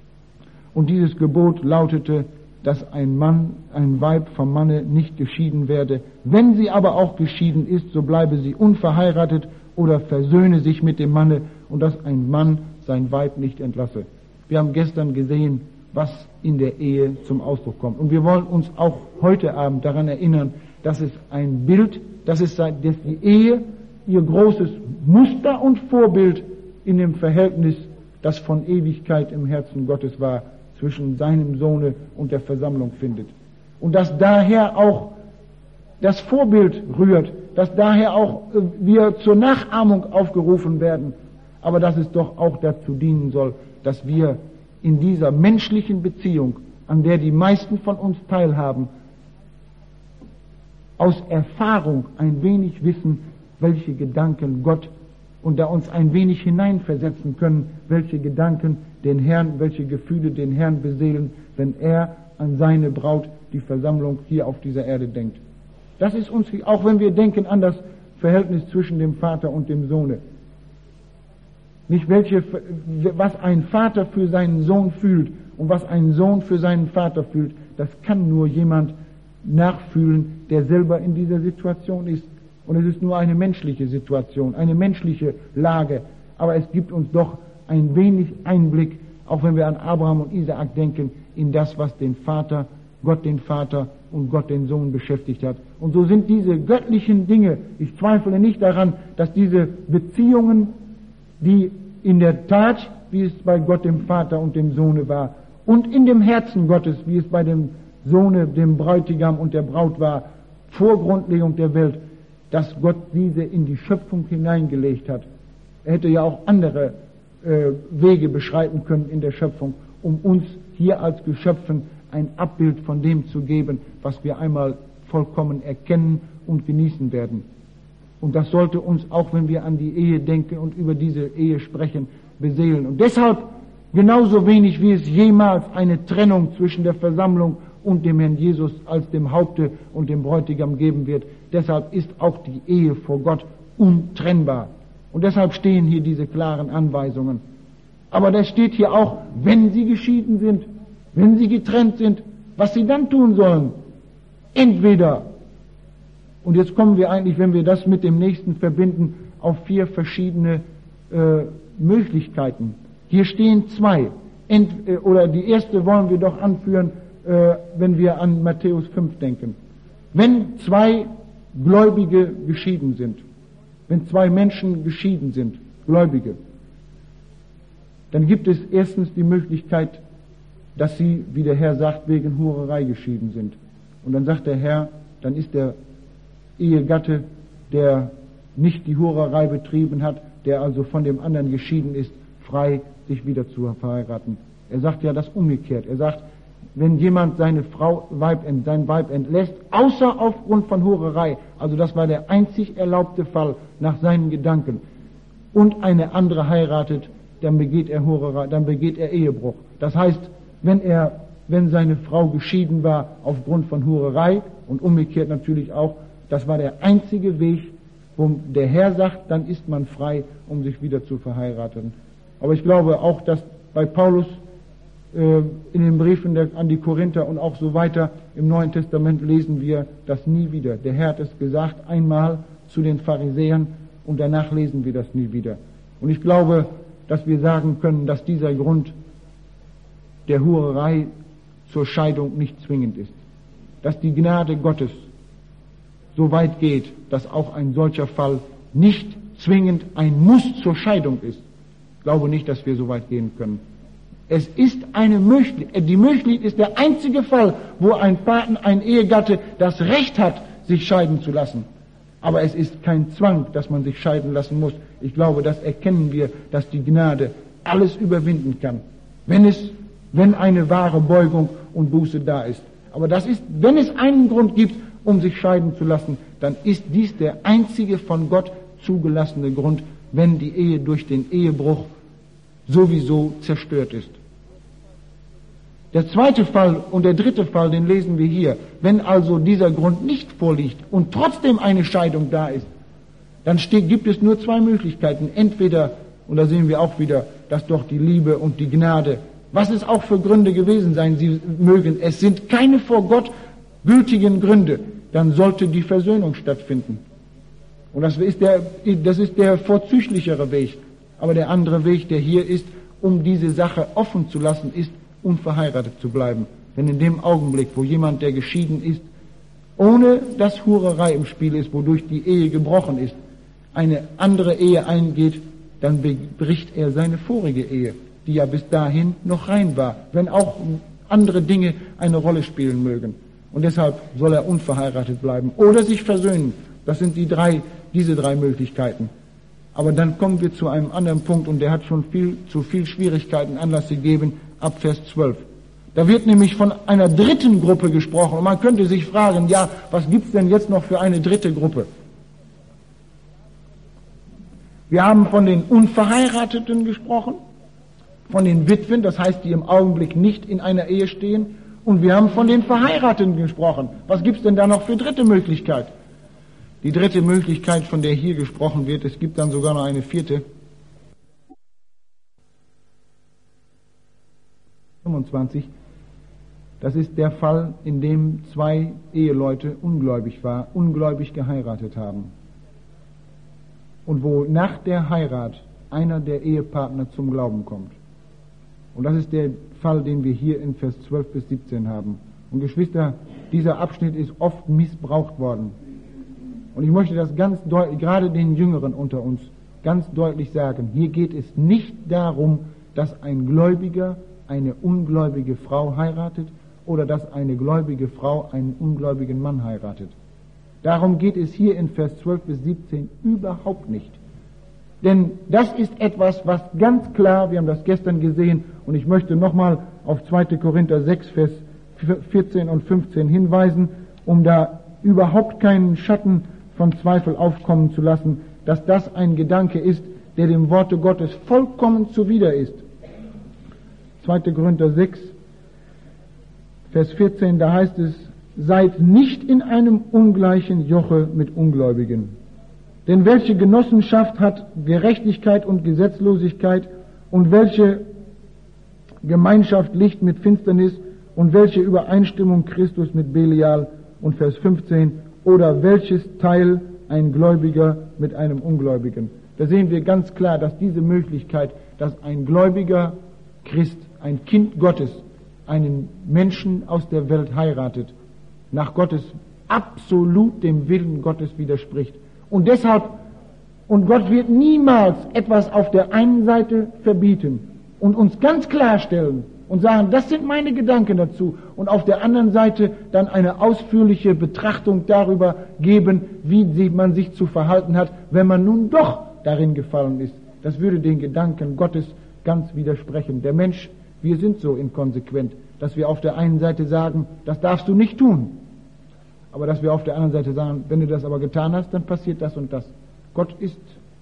Und dieses Gebot lautete, dass ein Weib vom Manne nicht geschieden werde. Wenn sie aber auch geschieden ist, so bleibe sie unverheiratet oder versöhne sich mit dem Manne, und dass ein Mann sein Weib nicht entlasse. Wir haben gestern gesehen, was in der Ehe zum Ausdruck kommt. Und wir wollen uns auch heute Abend daran erinnern, dass es ein Bild, dass die Ehe ihr großes Muster und Vorbild in dem Verhältnis, das von Ewigkeit im Herzen Gottes war, zwischen seinem Sohne und der Versammlung findet. Und dass daher auch das Vorbild rührt, dass daher auch wir zur Nachahmung aufgerufen werden, aber dass es doch auch dazu dienen soll, dass wir in dieser menschlichen Beziehung, an der die meisten von uns teilhaben, aus Erfahrung ein wenig wissen, welche Gedanken Gott und da uns ein wenig hineinversetzen können, welche Gedanken den Herrn, welche Gefühle den Herrn beseelen, wenn er an seine Braut, die Versammlung hier auf dieser Erde, denkt. Das ist uns, auch wenn wir denken an das Verhältnis zwischen dem Vater und dem Sohne. Nicht was ein Vater für seinen Sohn fühlt und was ein Sohn für seinen Vater fühlt, das kann nur jemand nachfühlen, der selber in dieser Situation ist. Und es ist nur eine menschliche Situation, eine menschliche Lage. Aber es gibt uns doch ein wenig Einblick, auch wenn wir an Abraham und Isaak denken, in das, was den Vater und Gott den Sohn beschäftigt hat. Und so sind diese göttlichen Dinge, ich zweifle nicht daran, dass diese Beziehungen, die in der Tat, wie es bei Gott dem Vater und dem Sohne war, und in dem Herzen Gottes, wie es bei dem Sohne, dem Bräutigam und der Braut war, vor Grundlegung der Welt, dass Gott diese in die Schöpfung hineingelegt hat. Er hätte ja auch andere Wege beschreiten können in der Schöpfung, um uns hier als Geschöpfen ein Abbild von dem zu geben, was wir einmal vollkommen erkennen und genießen werden. Und das sollte uns, auch wenn wir an die Ehe denken und über diese Ehe sprechen, beseelen. Und deshalb, genauso wenig wie es jemals eine Trennung zwischen der Versammlung und dem Herrn Jesus als dem Haupte und dem Bräutigam geben wird, deshalb ist auch die Ehe vor Gott untrennbar. Und deshalb stehen hier diese klaren Anweisungen. Aber da steht hier auch, wenn sie geschieden sind, wenn sie getrennt sind, was sie dann tun sollen. Entweder, und jetzt kommen wir eigentlich, wenn wir das mit dem nächsten verbinden, auf 4 verschiedene Möglichkeiten. Hier stehen 2. Oder die erste wollen wir doch anführen, wenn wir an Matthäus 5 denken. Wenn 2 Gläubige geschieden sind, wenn 2 Menschen geschieden sind, Gläubige, dann gibt es erstens die Möglichkeit, dass sie, wie der Herr sagt, wegen Hurerei geschieden sind. Und dann sagt der Herr, dann ist der Ehegatte, der nicht die Hurerei betrieben hat, der also von dem anderen geschieden ist, frei, sich wieder zu verheiraten. Er sagt ja das umgekehrt. Er sagt, wenn jemand sein Weib entlässt, außer aufgrund von Hurerei, also das war der einzig erlaubte Fall nach seinen Gedanken, und eine andere heiratet, dann begeht er Hurerei, dann begeht er Ehebruch. Das heißt, wenn seine Frau geschieden war aufgrund von Hurerei und umgekehrt natürlich auch, das war der einzige Weg, wo der Herr sagt, dann ist man frei, um sich wieder zu verheiraten. Aber ich glaube auch, dass bei Paulus in den Briefen an die Korinther und auch so weiter im Neuen Testament lesen wir das nie wieder. Der Herr hat es gesagt einmal zu den Pharisäern und danach lesen wir das nie wieder. Und ich glaube, dass wir sagen können, dass dieser Grund der Hurerei zur Scheidung nicht zwingend ist. Dass die Gnade Gottes so weit geht, dass auch ein solcher Fall nicht zwingend ein Muss zur Scheidung ist. Ich glaube nicht, dass wir so weit gehen können. Es ist eine Möglichkeit, die Möglichkeit ist der einzige Fall, wo ein Ehegatte das Recht hat, sich scheiden zu lassen. Aber es ist kein Zwang, dass man sich scheiden lassen muss. Ich glaube, das erkennen wir, dass die Gnade alles überwinden kann. Wenn eine wahre Beugung und Buße da ist. Aber das ist, wenn es einen Grund gibt, um sich scheiden zu lassen, dann ist dies der einzige von Gott zugelassene Grund, wenn die Ehe durch den Ehebruch sowieso zerstört ist. Der zweite Fall und der dritte Fall, den lesen wir hier. Wenn also dieser Grund nicht vorliegt und trotzdem eine Scheidung da ist, dann gibt es nur 2 Möglichkeiten. Entweder, und da sehen wir auch wieder, dass doch die Liebe und die Gnade, was es auch für Gründe gewesen sein sie mögen, es sind keine vor Gott gültigen Gründe, dann sollte die Versöhnung stattfinden. Und das ist der vorzüglichere Weg. Aber der andere Weg, der hier ist, um diese Sache offen zu lassen, ist, unverheiratet zu bleiben. Denn in dem Augenblick, wo jemand, der geschieden ist, ohne dass Hurerei im Spiel ist, wodurch die Ehe gebrochen ist, eine andere Ehe eingeht, dann bricht er seine vorige Ehe, die ja bis dahin noch rein war, wenn auch andere Dinge eine Rolle spielen mögen. Und deshalb soll er unverheiratet bleiben oder sich versöhnen. Das sind diese drei Möglichkeiten. Aber dann kommen wir zu einem anderen Punkt, und der hat schon zu viel Schwierigkeiten Anlass gegeben, ab Vers 12. Da wird nämlich von einer dritten Gruppe gesprochen, und man könnte sich fragen, ja, was gibt's denn jetzt noch für eine dritte Gruppe? Wir haben von den Unverheirateten gesprochen, von den Witwen, das heißt, die im Augenblick nicht in einer Ehe stehen, Und wir haben von den Verheirateten gesprochen. Was gibt's denn da noch für dritte Möglichkeit? Die dritte Möglichkeit, von der hier gesprochen wird, es gibt dann sogar noch eine vierte. 25. Das ist der Fall, in dem zwei Eheleute ungläubig geheiratet haben. Und wo nach der Heirat einer der Ehepartner zum Glauben kommt. Und das ist der Fall, den wir hier in Vers 12 bis 17 haben. Und Geschwister, dieser Abschnitt ist oft missbraucht worden. Und ich möchte das ganz deutlich, gerade den Jüngeren unter uns, ganz deutlich sagen. Hier geht es nicht darum, dass ein Gläubiger eine ungläubige Frau heiratet oder dass eine gläubige Frau einen ungläubigen Mann heiratet. Darum geht es hier in Vers 12 bis 17 überhaupt nicht. Denn das ist etwas, was ganz klar, wir haben das gestern gesehen, und ich möchte nochmal auf 2. Korinther 6, Vers 14 und 15 hinweisen, um da überhaupt keinen Schatten von Zweifel aufkommen zu lassen, dass das ein Gedanke ist, der dem Worte Gottes vollkommen zuwider ist. 2. Korinther 6, Vers 14, da heißt es, seid nicht in einem ungleichen Joche mit Ungläubigen. Denn welche Genossenschaft hat Gerechtigkeit und Gesetzlosigkeit und welche Gemeinschaft Licht mit Finsternis und welche Übereinstimmung Christus mit Belial? Und Vers 15, oder welches Teil ein Gläubiger mit einem Ungläubigen? Da sehen wir ganz klar, dass diese Möglichkeit, dass ein gläubiger Christ, ein Kind Gottes, einen Menschen aus der Welt heiratet, nach Gottes absolut dem Willen Gottes widerspricht. Und deshalb, und Gott wird niemals etwas auf der einen Seite verbieten und uns ganz klarstellen und sagen, das sind meine Gedanken dazu, und auf der anderen Seite dann eine ausführliche Betrachtung darüber geben, wie man sich zu verhalten hat, wenn man nun doch darin gefallen ist. Das würde den Gedanken Gottes ganz widersprechen. Der Mensch, wir sind so inkonsequent, dass wir auf der einen Seite sagen, das darfst du nicht tun, aber dass wir auf der anderen Seite sagen, wenn du das aber getan hast, dann passiert das und das. Gott ist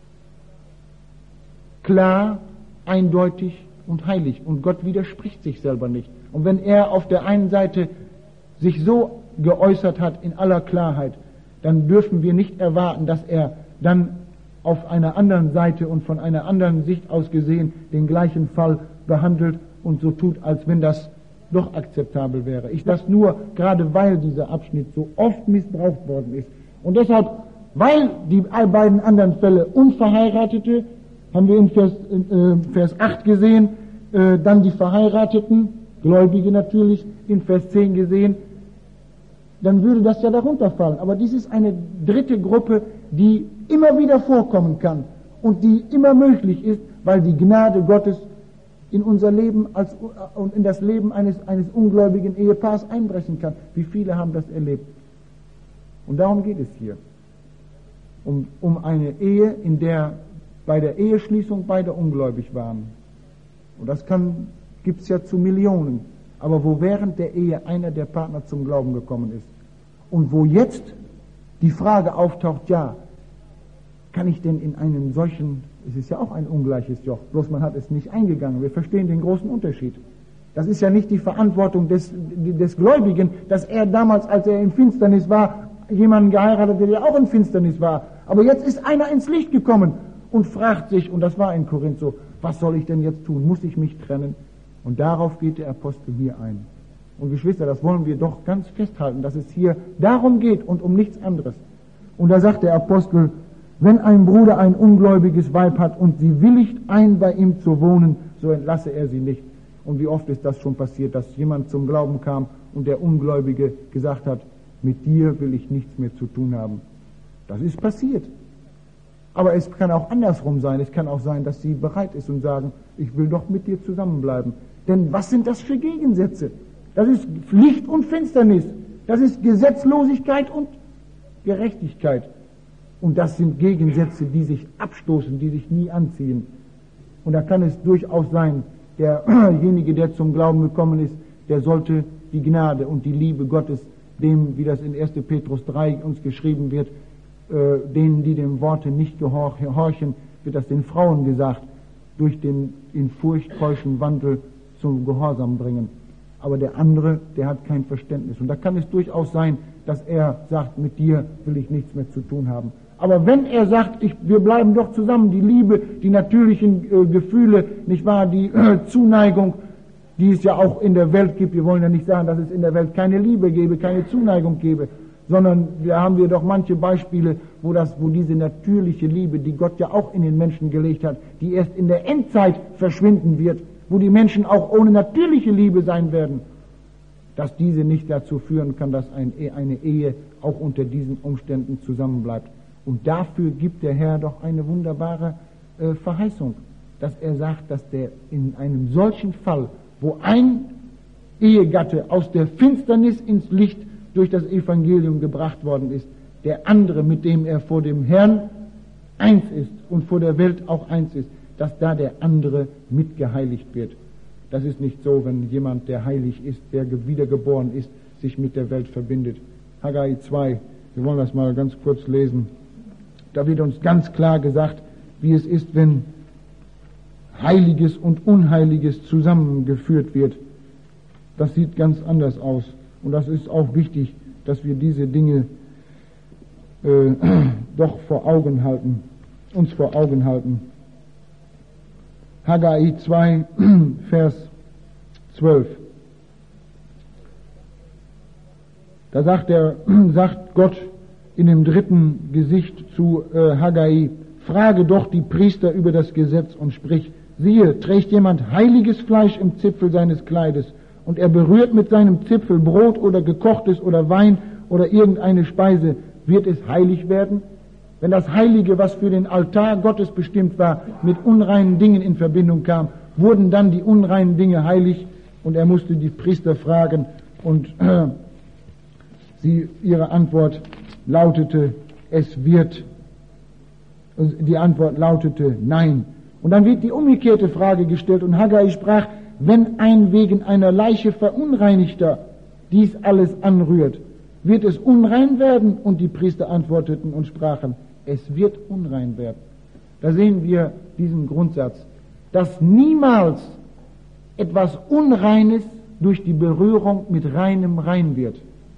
klar, eindeutig und heilig, und Gott widerspricht sich selber nicht. Und wenn er auf der einen Seite sich so geäußert hat in aller Klarheit, dann dürfen wir nicht erwarten, dass er dann auf einer anderen Seite und von einer anderen Sicht aus gesehen den gleichen Fall behandelt und so tut, als wenn das doch akzeptabel wäre. Ich das nur, gerade weil dieser Abschnitt so oft missbraucht worden ist. Und deshalb, weil die beiden anderen Fälle Unverheiratete, haben wir in Vers 8 gesehen, dann die Verheirateten, Gläubige natürlich, in Vers 10 gesehen, dann würde das ja darunter fallen. Aber dies ist eine dritte Gruppe, die immer wieder vorkommen kann und die immer möglich ist, weil die Gnade Gottes in unser Leben und in das Leben eines ungläubigen Ehepaars einbrechen kann. Wie viele haben das erlebt? Und darum geht es hier. Um eine Ehe, in der bei der Eheschließung beide ungläubig waren. Und das gibt's ja zu Millionen. Aber wo während der Ehe einer der Partner zum Glauben gekommen ist und wo jetzt die Frage auftaucht, ja, kann ich denn in einem solchen, es ist ja auch ein ungleiches Joch, bloß man hat es nicht eingegangen. Wir verstehen den großen Unterschied. Das ist ja nicht die Verantwortung des Gläubigen, dass er damals, als er in Finsternis war, jemanden geheiratet, der auch in Finsternis war. Aber jetzt ist einer ins Licht gekommen und fragt sich, und das war in Korinth so, was soll ich denn jetzt tun? Muss ich mich trennen? Und darauf geht der Apostel hier ein. Und Geschwister, das wollen wir doch ganz festhalten, dass es hier darum geht und um nichts anderes. Und da sagt der Apostel, wenn ein Bruder ein ungläubiges Weib hat und sie willigt ein, bei ihm zu wohnen, so entlasse er sie nicht. Und wie oft ist das schon passiert, dass jemand zum Glauben kam und der Ungläubige gesagt hat, mit dir will ich nichts mehr zu tun haben. Das ist passiert. Aber es kann auch andersrum sein. Es kann auch sein, dass sie bereit ist und sagen, ich will doch mit dir zusammenbleiben. Denn was sind das für Gegensätze? Das ist Licht und Finsternis. Das ist Gesetzlosigkeit und Gerechtigkeit. Und das sind Gegensätze, die sich abstoßen, die sich nie anziehen. Und da kann es durchaus sein, derjenige, der zum Glauben gekommen ist, der sollte die Gnade und die Liebe Gottes, dem, wie das in 1. Petrus 3 uns geschrieben wird, denen, die dem Worte nicht gehorchen, wird das den Frauen gesagt, durch den in Furcht keuschen Wandel zum Gehorsam bringen. Aber der andere, der hat kein Verständnis. Und da kann es durchaus sein, dass er sagt, mit dir will ich nichts mehr zu tun haben. Aber wenn er sagt, wir bleiben doch zusammen, die Liebe, die natürlichen Gefühle, nicht wahr, die Zuneigung, die es ja auch in der Welt gibt. Wir wollen ja nicht sagen, dass es in der Welt keine Liebe gäbe, keine Zuneigung gäbe, sondern da haben wir doch manche Beispiele, wo diese natürliche Liebe, die Gott ja auch in den Menschen gelegt hat, die erst in der Endzeit verschwinden wird, wo die Menschen auch ohne natürliche Liebe sein werden, dass diese nicht dazu führen kann, dass eine Ehe auch unter diesen Umständen zusammenbleibt. Und dafür gibt der Herr doch eine wunderbare Verheißung, dass er sagt, dass der in einem solchen Fall, wo ein Ehegatte aus der Finsternis ins Licht durch das Evangelium gebracht worden ist, der andere, mit dem er vor dem Herrn eins ist und vor der Welt auch eins ist, dass da der andere mitgeheiligt wird. Das ist nicht so, wenn jemand, der heilig ist, der wiedergeboren ist, sich mit der Welt verbindet. Haggai 2, wir wollen das mal ganz kurz lesen. Da wird uns ganz klar gesagt, wie es ist, wenn Heiliges und Unheiliges zusammengeführt wird. Das sieht ganz anders aus. Und das ist auch wichtig, dass wir diese Dinge doch uns vor Augen halten. Haggai 2, Vers 12. Da sagt Gott in dem 3. Gesicht zu Haggai, frage doch die Priester über das Gesetz und sprich, siehe, trägt jemand heiliges Fleisch im Zipfel seines Kleides und er berührt mit seinem Zipfel Brot oder gekochtes oder Wein oder irgendeine Speise, wird es heilig werden? Wenn das Heilige, was für den Altar Gottes bestimmt war, mit unreinen Dingen in Verbindung kam, wurden dann die unreinen Dinge heilig? Und er musste die Priester fragen und ihre Antwort lautete, die Antwort lautete nein. Und dann wird die umgekehrte Frage gestellt und Haggai sprach, wenn ein wegen einer Leiche Verunreinigter dies alles anrührt, wird es unrein werden? Und die Priester antworteten und sprachen, es wird unrein werden. Da sehen wir diesen Grundsatz, dass niemals etwas Unreines durch die Berührung mit Reinem rein wird.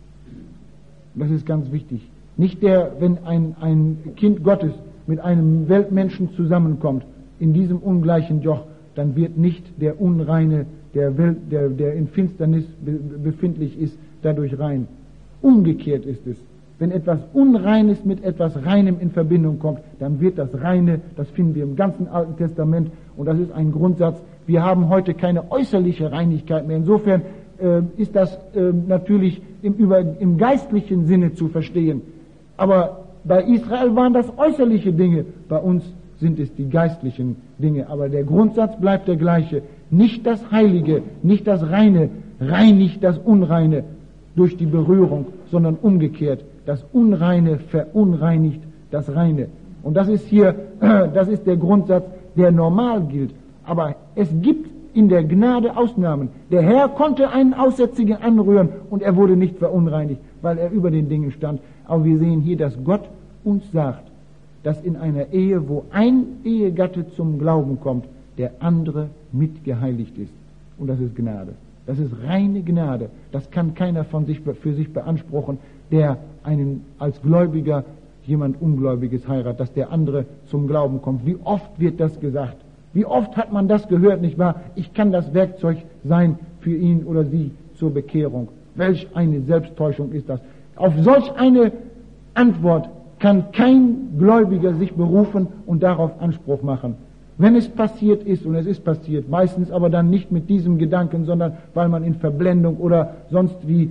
Das ist ganz wichtig. Nicht wenn ein Kind Gottes mit einem Weltmenschen zusammenkommt, in diesem ungleichen Joch, dann wird nicht der Unreine, der in Finsternis befindlich ist, dadurch rein. Umgekehrt ist es. Wenn etwas Unreines mit etwas Reinem in Verbindung kommt, dann wird das Reine, das finden wir im ganzen Alten Testament, und das ist ein Grundsatz. Wir haben heute keine äußerliche Reinigkeit mehr. Insofern ist das natürlich im geistlichen Sinne zu verstehen. Aber bei Israel waren das äußerliche Dinge, bei uns sind es die geistlichen Dinge. Aber der Grundsatz bleibt der gleiche. Nicht das Heilige, nicht das Reine reinigt das Unreine durch die Berührung, sondern umgekehrt. Das Unreine verunreinigt das Reine. Und das ist der Grundsatz, der normal gilt. Aber es gibt in der Gnade Ausnahmen. Der Herr konnte einen Aussätzigen anrühren und er wurde nicht verunreinigt, weil er über den Dingen stand. Aber wir sehen hier, dass Gott uns sagt, dass in einer Ehe, wo ein Ehegatte zum Glauben kommt, der andere mitgeheiligt ist. Und das ist Gnade. Das ist reine Gnade. Das kann keiner für sich beanspruchen, der als Gläubiger jemand Ungläubiges heiratet, dass der andere zum Glauben kommt. Wie oft wird das gesagt? Wie oft hat man das gehört, nicht wahr? Ich kann das Werkzeug sein für ihn oder sie zur Bekehrung. Welch eine Selbsttäuschung ist das? Auf solch eine Antwort kann kein Gläubiger sich berufen und darauf Anspruch machen. Wenn es passiert ist, und es ist passiert, meistens aber dann nicht mit diesem Gedanken, sondern weil man in Verblendung oder sonst wie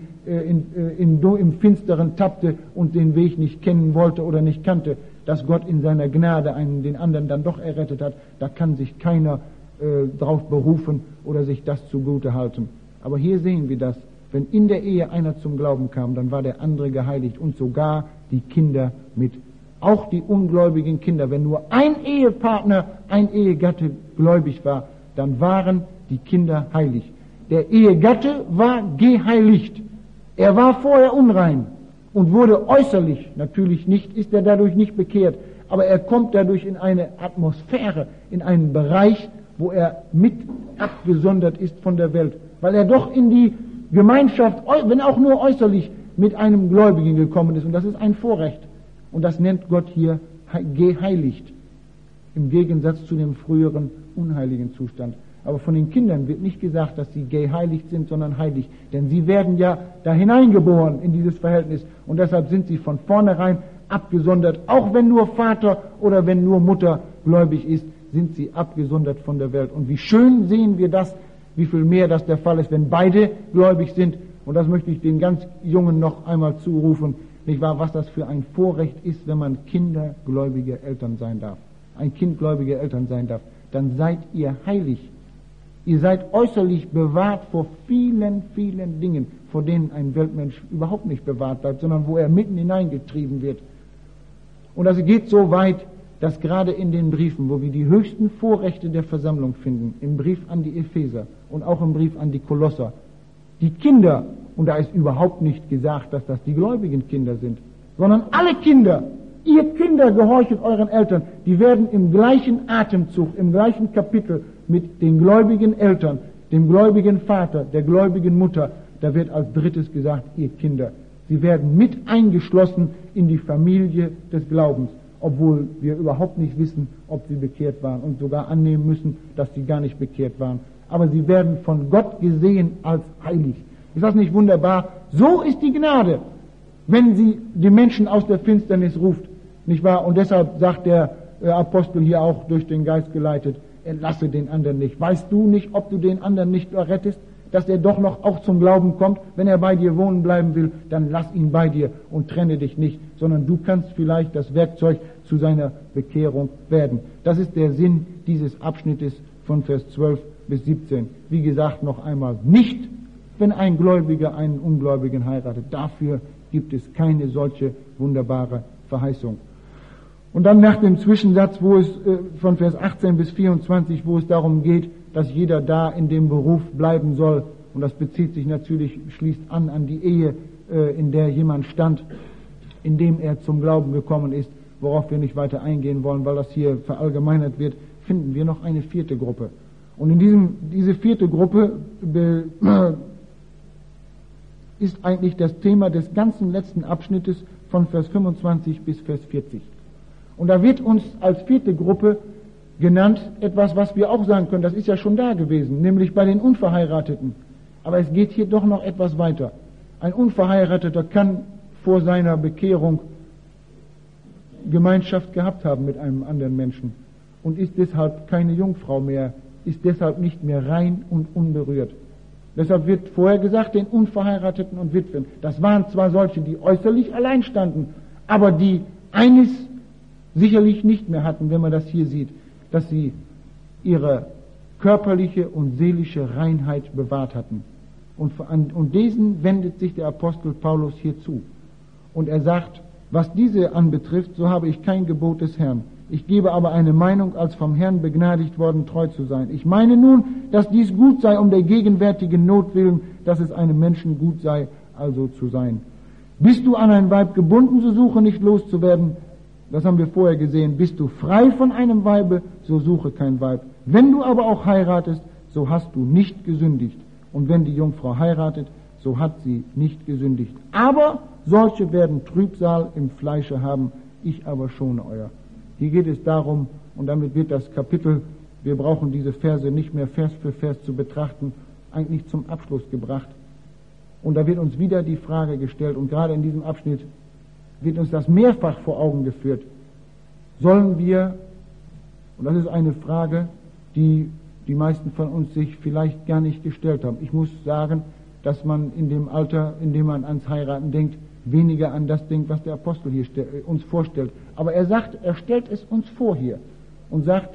im Finsteren tappte und den Weg nicht kennen wollte oder nicht kannte, dass Gott in seiner Gnade den anderen dann doch errettet hat, da kann sich keiner drauf berufen oder sich das zugute halten. Aber hier sehen wir das, wenn in der Ehe einer zum Glauben kam, dann war der andere geheiligt und sogar die Kinder mit. Auch die ungläubigen Kinder, wenn nur ein Ehepartner, ein Ehegatte gläubig war, dann waren die Kinder heilig. Der Ehegatte war geheiligt. Er war vorher unrein und wurde äußerlich, natürlich nicht, ist er dadurch nicht bekehrt, aber er kommt dadurch in eine Atmosphäre, in einen Bereich, wo er mit abgesondert ist von der Welt. weil er doch in die Gemeinschaft, wenn auch nur äußerlich, mit einem Gläubigen gekommen ist. Und das ist ein Vorrecht. Und das nennt Gott hier geheiligt. Im Gegensatz zu dem früheren unheiligen Zustand. Aber von den Kindern wird nicht gesagt, dass sie geheiligt sind, sondern heilig. Denn sie werden ja da hineingeboren in dieses Verhältnis. Und deshalb sind sie von vornherein abgesondert. Auch wenn nur Vater oder wenn nur Mutter gläubig ist, sind sie abgesondert von der Welt. Und wie schön sehen wir das, wie viel mehr das der Fall ist, wenn beide gläubig sind. Und das möchte ich den ganz Jungen noch einmal zurufen, nicht wahr, was das für ein Vorrecht ist, wenn man kindergläubige Eltern sein darf. Ein Kind gläubiger Eltern sein darf. Dann seid ihr heilig. Ihr seid äußerlich bewahrt vor vielen, vielen Dingen, vor denen ein Weltmensch überhaupt nicht bewahrt bleibt, sondern wo er mitten hineingetrieben wird. Und das geht so weit, dass gerade in den Briefen, wo wir die höchsten Vorrechte der Versammlung finden, im Brief an die Epheser und auch im Brief an die Kolosser, die Kinder, und da ist überhaupt nicht gesagt, dass das die gläubigen Kinder sind, sondern alle Kinder, ihr Kinder gehorchet euren Eltern, die werden im gleichen Atemzug, im gleichen Kapitel mit den gläubigen Eltern, dem gläubigen Vater, der gläubigen Mutter, da wird als drittes gesagt, ihr Kinder. Sie werden mit eingeschlossen in die Familie des Glaubens, obwohl wir überhaupt nicht wissen, ob sie bekehrt waren und sogar annehmen müssen, dass sie gar nicht bekehrt waren. Aber sie werden von Gott gesehen als heilig. Ist das nicht wunderbar? So ist die Gnade, wenn sie die Menschen aus der Finsternis ruft, nicht wahr? Und deshalb sagt der Apostel hier auch durch den Geist geleitet, entlasse den anderen nicht. Weißt du nicht, ob du den anderen nicht errettest, dass er doch noch auch zum Glauben kommt? Wenn er bei dir wohnen bleiben will, dann lass ihn bei dir und trenne dich nicht, sondern du kannst vielleicht das Werkzeug zu seiner Bekehrung werden. Das ist der Sinn dieses Abschnittes von Vers 12 bis 17. Wie gesagt, noch einmal, nicht, wenn ein Gläubiger einen Ungläubigen heiratet. Dafür gibt es keine solche wunderbare Verheißung. Und dann nach dem Zwischensatz, wo es von Vers 18 bis 24, wo es darum geht, dass jeder da in dem Beruf bleiben soll, und das bezieht sich natürlich, schließt an die Ehe, in der jemand stand, in dem er zum Glauben gekommen ist, worauf wir nicht weiter eingehen wollen, weil das hier verallgemeinert wird, finden wir noch eine vierte Gruppe. Und in diese vierte Gruppe ist eigentlich das Thema des ganzen letzten Abschnittes von Vers 25 bis Vers 40. Und da wird uns als vierte Gruppe genannt etwas, was wir auch sagen können, das ist ja schon da gewesen, nämlich bei den Unverheirateten. Aber es geht hier doch noch etwas weiter. Ein Unverheirateter kann vor seiner Bekehrung Gemeinschaft gehabt haben mit einem anderen Menschen und ist deshalb keine Jungfrau mehr, ist deshalb nicht mehr rein und unberührt. Deshalb wird vorher gesagt, den Unverheirateten und Witwen. Das waren zwar solche, die äußerlich allein standen, aber die eines sicherlich nicht mehr hatten, wenn man das hier sieht, dass sie ihre körperliche und seelische Reinheit bewahrt hatten. Und diesen wendet sich der Apostel Paulus hier zu. Und er sagt, was diese anbetrifft, so habe ich kein Gebot des Herrn. Ich gebe aber eine Meinung, als vom Herrn begnadigt worden, treu zu sein. Ich meine nun, dass dies gut sei um der gegenwärtigen Not willen, dass es einem Menschen gut sei, also zu sein. Bist du an ein Weib gebunden, so suche nicht loszuwerden. Das haben wir vorher gesehen. Bist du frei von einem Weibe, so suche kein Weib. Wenn du aber auch heiratest, so hast du nicht gesündigt. Und wenn die Jungfrau heiratet, so hat sie nicht gesündigt. Aber solche werden Trübsal im Fleische haben, ich aber schone euer. Hier geht es darum, und damit wird das Kapitel, wir brauchen diese Verse nicht mehr Vers für Vers zu betrachten, eigentlich zum Abschluss gebracht. Und da wird uns wieder die Frage gestellt, und gerade in diesem Abschnitt wird uns das mehrfach vor Augen geführt. Sollen wir, und das ist eine Frage, die die meisten von uns sich vielleicht gar nicht gestellt haben. Ich muss sagen, dass man in dem Alter, in dem man ans Heiraten denkt, weniger an das denkt, was der Apostel hier uns vorstellt. Aber er sagt, er stellt es uns vor hier und sagt,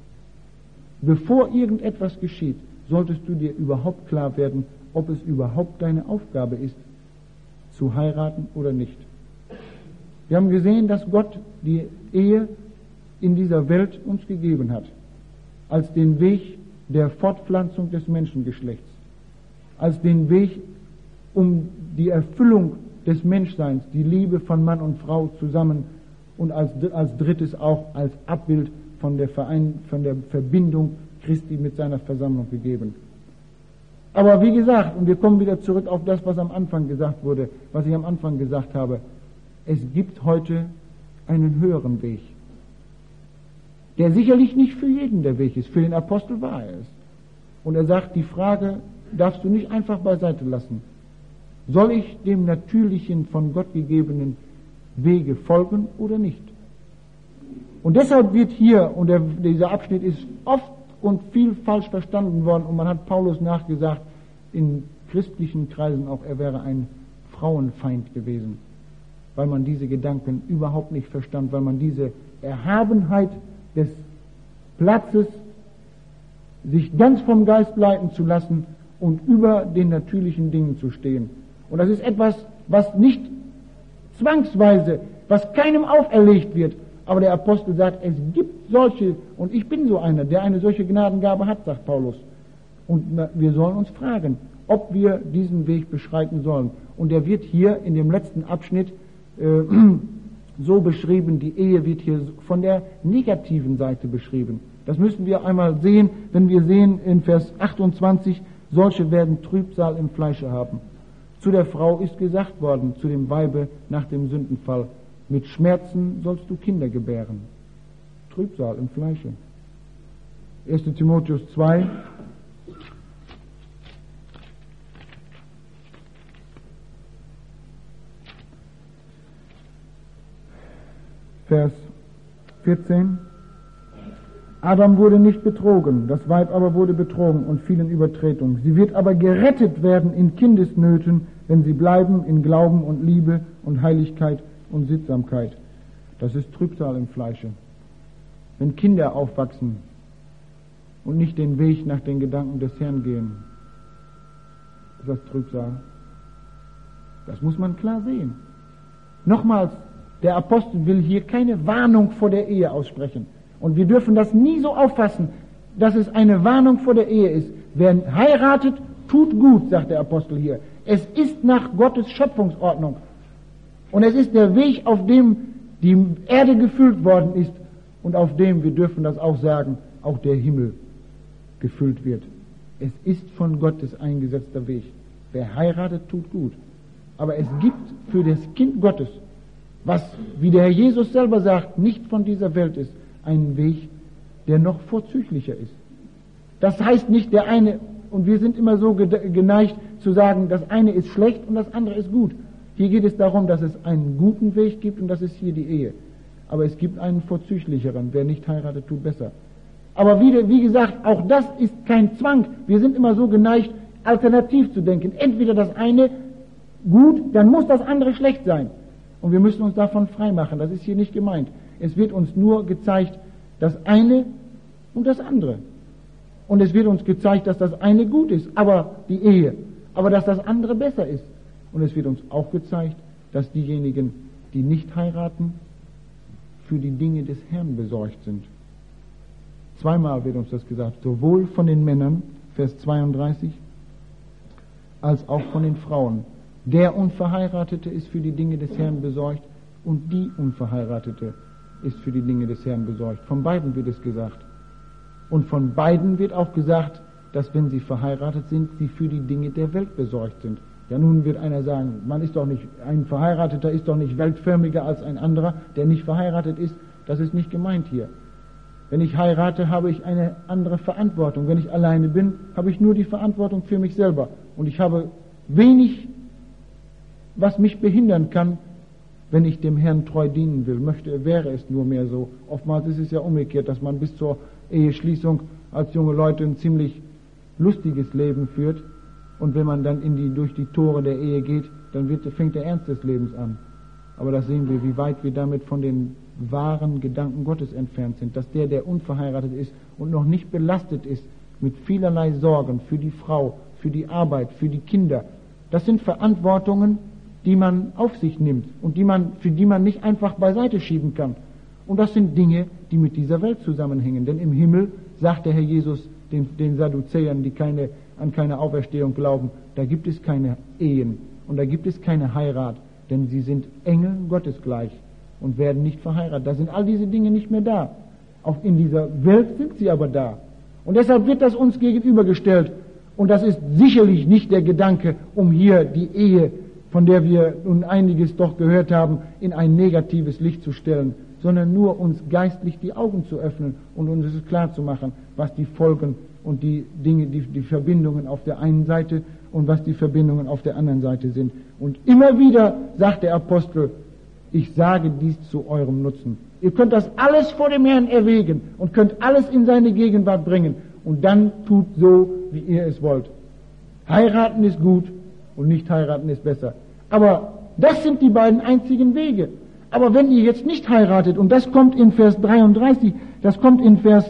bevor irgendetwas geschieht, solltest du dir überhaupt klar werden, ob es überhaupt deine Aufgabe ist, zu heiraten oder nicht. Wir haben gesehen, dass Gott die Ehe in dieser Welt uns gegeben hat, als den Weg der Fortpflanzung des Menschengeschlechts, als den Weg, um die Erfüllung des Menschseins, die Liebe von Mann und Frau zusammen und als drittes auch als Abbild von der Verbindung Christi mit seiner Versammlung gegeben. Aber wie gesagt, und wir kommen wieder zurück auf das, was am Anfang gesagt wurde, was ich am Anfang gesagt habe, es gibt heute einen höheren Weg, der sicherlich nicht für jeden der Weg ist. Für den Apostel war er es. Und er sagt, die Frage darfst du nicht einfach beiseite lassen. Soll ich dem natürlichen, von Gott gegebenen Wege folgen oder nicht? Und deshalb wird hier, und dieser Abschnitt ist oft und viel falsch verstanden worden, und man hat Paulus nachgesagt, in christlichen Kreisen auch, er wäre ein Frauenfeind gewesen, weil man diese Gedanken überhaupt nicht verstand, weil man diese Erhabenheit des Platzes, sich ganz vom Geist leiten zu lassen und über den natürlichen Dingen zu stehen. Und das ist etwas, was nicht zwangsweise, was keinem auferlegt wird. Aber der Apostel sagt, es gibt solche, und ich bin so einer, der eine solche Gnadengabe hat, sagt Paulus. Und wir sollen uns fragen, ob wir diesen Weg beschreiten sollen. Und er wird hier in dem letzten Abschnitt so beschrieben, die Ehe wird hier von der negativen Seite beschrieben. Das müssen wir einmal sehen, wenn wir sehen in Vers 28, solche werden Trübsal im Fleische haben. Zu der Frau ist gesagt worden, zu dem Weibe nach dem Sündenfall, mit Schmerzen sollst du Kinder gebären. Trübsal im Fleische. 1. Timotheus 2, Vers 14. Adam wurde nicht betrogen, das Weib aber wurde betrogen und fiel in Übertretung. Sie wird aber gerettet werden in Kindesnöten, wenn sie bleiben in Glauben und Liebe und Heiligkeit und Sittsamkeit. Das ist Trübsal im Fleische. Wenn Kinder aufwachsen und nicht den Weg nach den Gedanken des Herrn gehen, ist das Trübsal. Das muss man klar sehen. Nochmals, der Apostel will hier keine Warnung vor der Ehe aussprechen. Und wir dürfen das nie so auffassen, dass es eine Warnung vor der Ehe ist. Wer heiratet, tut gut, sagt der Apostel hier. Es ist nach Gottes Schöpfungsordnung. Und es ist der Weg, auf dem die Erde gefüllt worden ist und auf dem, wir dürfen das auch sagen, auch der Himmel gefüllt wird. Es ist von Gottes eingesetzter Weg. Wer heiratet, tut gut. Aber es gibt für das Kind Gottes, was, wie der Herr Jesus selber sagt, nicht von dieser Welt ist, einen Weg, der noch vorzüglicher ist. Das heißt nicht der eine, und wir sind immer so geneigt zu sagen, das eine ist schlecht und das andere ist gut. Hier geht es darum, dass es einen guten Weg gibt und das ist hier die Ehe. Aber es gibt einen vorzüglicheren. Wer nicht heiratet, tut besser. Aber wie gesagt, auch das ist kein Zwang. Wir sind immer so geneigt, alternativ zu denken. Entweder das eine gut, dann muss das andere schlecht sein. Und wir müssen uns davon freimachen. Das ist hier nicht gemeint. Es wird uns nur gezeigt, das eine und das andere. Und es wird uns gezeigt, dass das eine gut ist, aber die Ehe, aber dass das andere besser ist. Und es wird uns auch gezeigt, dass diejenigen, die nicht heiraten, für die Dinge des Herrn besorgt sind. Zweimal wird uns das gesagt, sowohl von den Männern, Vers 32, als auch von den Frauen. Der Unverheiratete ist für die Dinge des Herrn besorgt und die Unverheiratete ist für die Dinge des Herrn besorgt. Von beiden wird es gesagt. Und von beiden wird auch gesagt, dass wenn sie verheiratet sind, sie für die Dinge der Welt besorgt sind. Ja, nun wird einer sagen, ein Verheirateter ist doch nicht weltförmiger als ein anderer, der nicht verheiratet ist. Das ist nicht gemeint hier. Wenn ich heirate, habe ich eine andere Verantwortung. Wenn ich alleine bin, habe ich nur die Verantwortung für mich selber. Und ich habe wenig, was mich behindern kann, wenn ich dem Herrn treu dienen will. Wäre es nur mehr so. Oftmals ist es ja umgekehrt, dass man bis zur Eheschließung als junge Leute ein ziemlich lustiges Leben führt. Und wenn man dann durch die Tore der Ehe geht, dann fängt der Ernst des Lebens an. Aber das sehen wir, wie weit wir damit von den wahren Gedanken Gottes entfernt sind. Dass der unverheiratet ist und noch nicht belastet ist mit vielerlei Sorgen für die Frau, für die Arbeit, für die Kinder. Das sind Verantwortungen, die man auf sich nimmt und für die man nicht einfach beiseite schieben kann. Und das sind Dinge, die mit dieser Welt zusammenhängen. Denn im Himmel sagt der Herr Jesus den Sadduzäern, die an keine Auferstehung glauben, da gibt es keine Ehen und da gibt es keine Heirat, denn sie sind Engeln Gottes gleich und werden nicht verheiratet. Da sind all diese Dinge nicht mehr da. Auch in dieser Welt sind sie aber da. Und deshalb wird das uns gegenübergestellt. Und das ist sicherlich nicht der Gedanke, um hier die Ehe, von der wir nun einiges doch gehört haben, in ein negatives Licht zu stellen, sondern nur uns geistlich die Augen zu öffnen und uns es klar zu machen, was die Folgen und die Dinge, die Verbindungen auf der einen Seite und was die Verbindungen auf der anderen Seite sind. Und immer wieder sagt der Apostel, ich sage dies zu eurem Nutzen. Ihr könnt das alles vor dem Herrn erwägen und könnt alles in seine Gegenwart bringen. Und dann tut so, wie ihr es wollt. Heiraten ist gut und nicht heiraten ist besser. Aber das sind die beiden einzigen Wege. Aber wenn ihr jetzt nicht heiratet, und das kommt in Vers 33, das kommt in Vers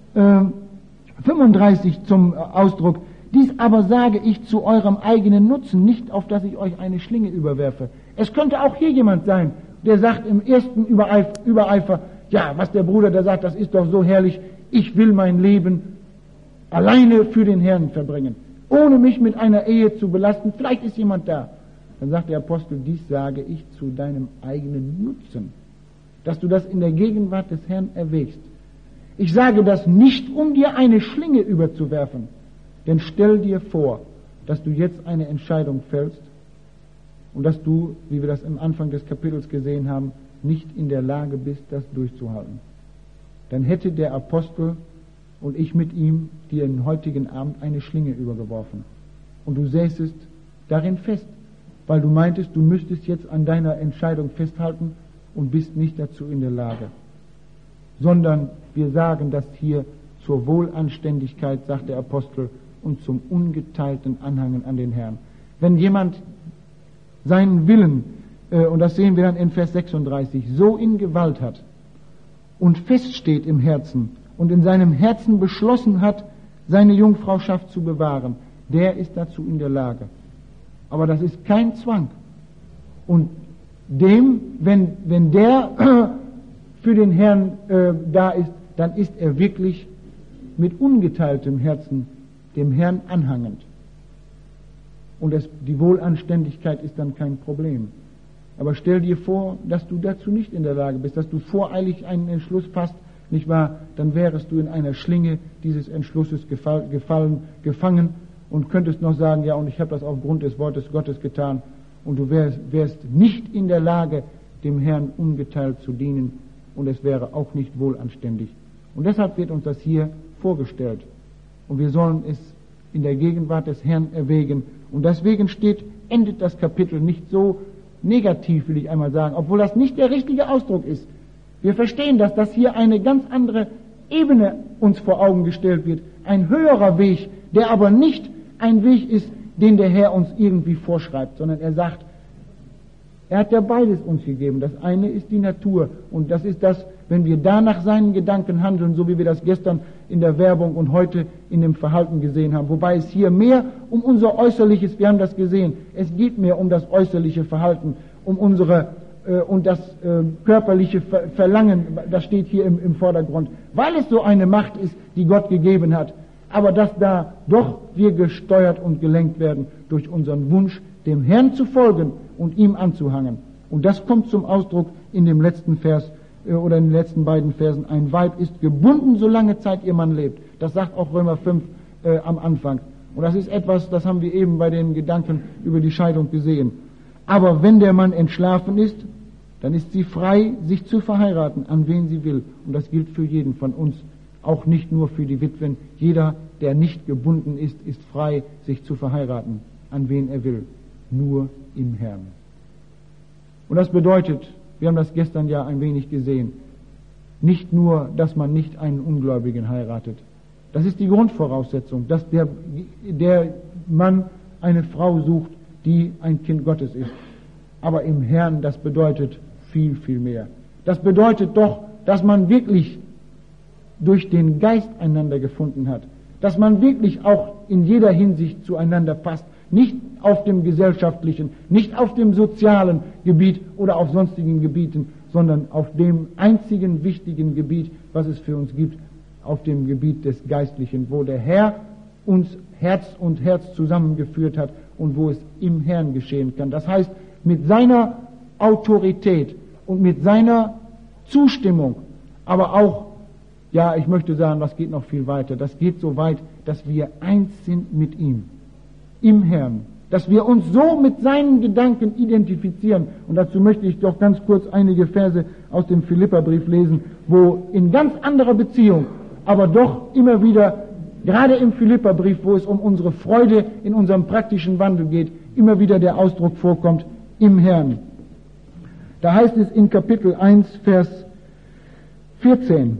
35 zum Ausdruck, dies aber sage ich zu eurem eigenen Nutzen, nicht auf dass ich euch eine Schlinge überwerfe. Es könnte auch hier jemand sein, der sagt im ersten Übereifer, ja, was der Bruder da sagt, das ist doch so herrlich, ich will mein Leben alleine für den Herrn verbringen, ohne mich mit einer Ehe zu belasten. Vielleicht ist jemand da. Dann sagt der Apostel, dies sage ich zu deinem eigenen Nutzen, dass du das in der Gegenwart des Herrn erwägst. Ich sage das nicht, um dir eine Schlinge überzuwerfen, denn stell dir vor, dass du jetzt eine Entscheidung fällst und dass du, wie wir das am Anfang des Kapitels gesehen haben, nicht in der Lage bist, das durchzuhalten. Dann hätte der Apostel und ich mit ihm dir den heutigen Abend eine Schlinge übergeworfen. Und du säßest darin fest, weil du meintest, du müsstest jetzt an deiner Entscheidung festhalten und bist nicht dazu in der Lage. Sondern wir sagen das hier zur Wohlanständigkeit, sagt der Apostel, und zum ungeteilten Anhangen an den Herrn. Wenn jemand seinen Willen, und das sehen wir dann in Vers 36, so in Gewalt hat und feststeht im Herzen und in seinem Herzen beschlossen hat, seine Jungfrauschaft zu bewahren, der ist dazu in der Lage. Aber das ist kein Zwang. Und wenn der für den Herrn da ist, dann ist er wirklich mit ungeteiltem Herzen dem Herrn anhangend. Und die Wohlanständigkeit ist dann kein Problem. Aber stell dir vor, dass du dazu nicht in der Lage bist, dass du voreilig einen Entschluss fasst, nicht wahr? Dann wärest du in einer Schlinge dieses Entschlusses gefangen und könntest noch sagen, ja, und ich habe das aufgrund des Wortes Gottes getan, und du wärst nicht in der Lage, dem Herrn ungeteilt zu dienen, und es wäre auch nicht wohlanständig. Und deshalb wird uns das hier vorgestellt. Und wir sollen es in der Gegenwart des Herrn erwägen. Und deswegen endet das Kapitel nicht so negativ, will ich einmal sagen, obwohl das nicht der richtige Ausdruck ist. Wir verstehen, dass das hier eine ganz andere Ebene uns vor Augen gestellt wird. Ein höherer Weg, der aber nicht ein Weg ist, den der Herr uns irgendwie vorschreibt, sondern er sagt, er hat ja beides uns gegeben. Das eine ist die Natur und das ist das, wenn wir da nach seinen Gedanken handeln, so wie wir das gestern in der Werbung und heute in dem Verhalten gesehen haben. Wobei es hier mehr um unser äußerliches, wir haben das gesehen, es geht mehr um das äußerliche Verhalten, um unsere und das körperliche Verlangen, das steht hier im Vordergrund, weil es so eine Macht ist, die Gott gegeben hat. Aber dass da doch wir gesteuert und gelenkt werden durch unseren Wunsch, dem Herrn zu folgen und ihm anzuhangen. Und das kommt zum Ausdruck in dem letzten Vers oder in den letzten beiden Versen. Ein Weib ist gebunden, solange Zeit ihr Mann lebt. Das sagt auch Römer 5 am Anfang. Und das ist etwas, das haben wir eben bei den Gedanken über die Scheidung gesehen. Aber wenn der Mann entschlafen ist, dann ist sie frei, sich zu verheiraten, an wen sie will. Und das gilt für jeden von uns, auch nicht nur für die Witwen. Jeder, der nicht gebunden ist, ist frei, sich zu verheiraten, an wen er will. Nur im Herrn. Und das bedeutet, wir haben das gestern ja ein wenig gesehen, nicht nur, dass man nicht einen Ungläubigen heiratet. Das ist die Grundvoraussetzung, dass der Mann eine Frau sucht, die ein Kind Gottes ist. Aber im Herrn, das bedeutet viel, viel mehr. Das bedeutet doch, dass man wirklich durch den Geist einander gefunden hat. Dass man wirklich auch in jeder Hinsicht zueinander passt. Nicht auf dem gesellschaftlichen, nicht auf dem sozialen Gebiet oder auf sonstigen Gebieten, sondern auf dem einzigen wichtigen Gebiet, was es für uns gibt, auf dem Gebiet des Geistlichen, wo der Herr uns Herz und Herz zusammengeführt hat und wo es im Herrn geschehen kann. Das heißt, mit seiner Autorität und mit seiner Zustimmung, aber auch, ja, ich möchte sagen, das geht noch viel weiter. Das geht so weit, dass wir eins sind mit ihm, im Herrn, dass wir uns so mit seinen Gedanken identifizieren. Und dazu möchte ich doch ganz kurz einige Verse aus dem Philipperbrief lesen, wo in ganz anderer Beziehung, aber doch immer wieder, gerade im Philipperbrief, wo es um unsere Freude in unserem praktischen Wandel geht, immer wieder der Ausdruck vorkommt, im Herrn. Da heißt es in Kapitel 1, Vers 14,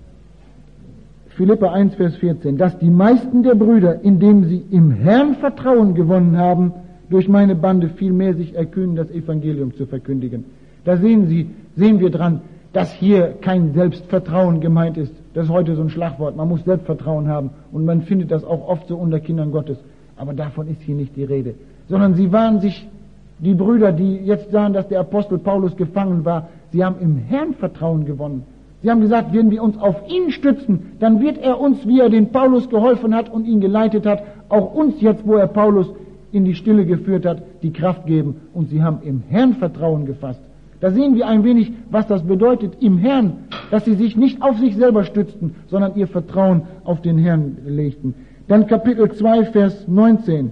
Philipper 1, Vers 14, dass die meisten der Brüder, indem sie im Herrn Vertrauen gewonnen haben, durch meine Bande viel mehr sich erkühnen, das Evangelium zu verkündigen. Da sehen wir dran, dass hier kein Selbstvertrauen gemeint ist. Das ist heute so ein Schlagwort. Man muss Selbstvertrauen haben und man findet das auch oft so unter Kindern Gottes. Aber davon ist hier nicht die Rede. Sondern sie waren sich, die Brüder, die jetzt sahen, dass der Apostel Paulus gefangen war, sie haben im Herrn Vertrauen gewonnen. Sie haben gesagt, wenn wir uns auf ihn stützen, dann wird er uns, wie er den Paulus geholfen hat und ihn geleitet hat, auch uns jetzt, wo er Paulus in die Stille geführt hat, die Kraft geben. Und sie haben im Herrn Vertrauen gefasst. Da sehen wir ein wenig, was das bedeutet im Herrn, dass sie sich nicht auf sich selber stützten, sondern ihr Vertrauen auf den Herrn legten. Dann Kapitel 2, Vers 19.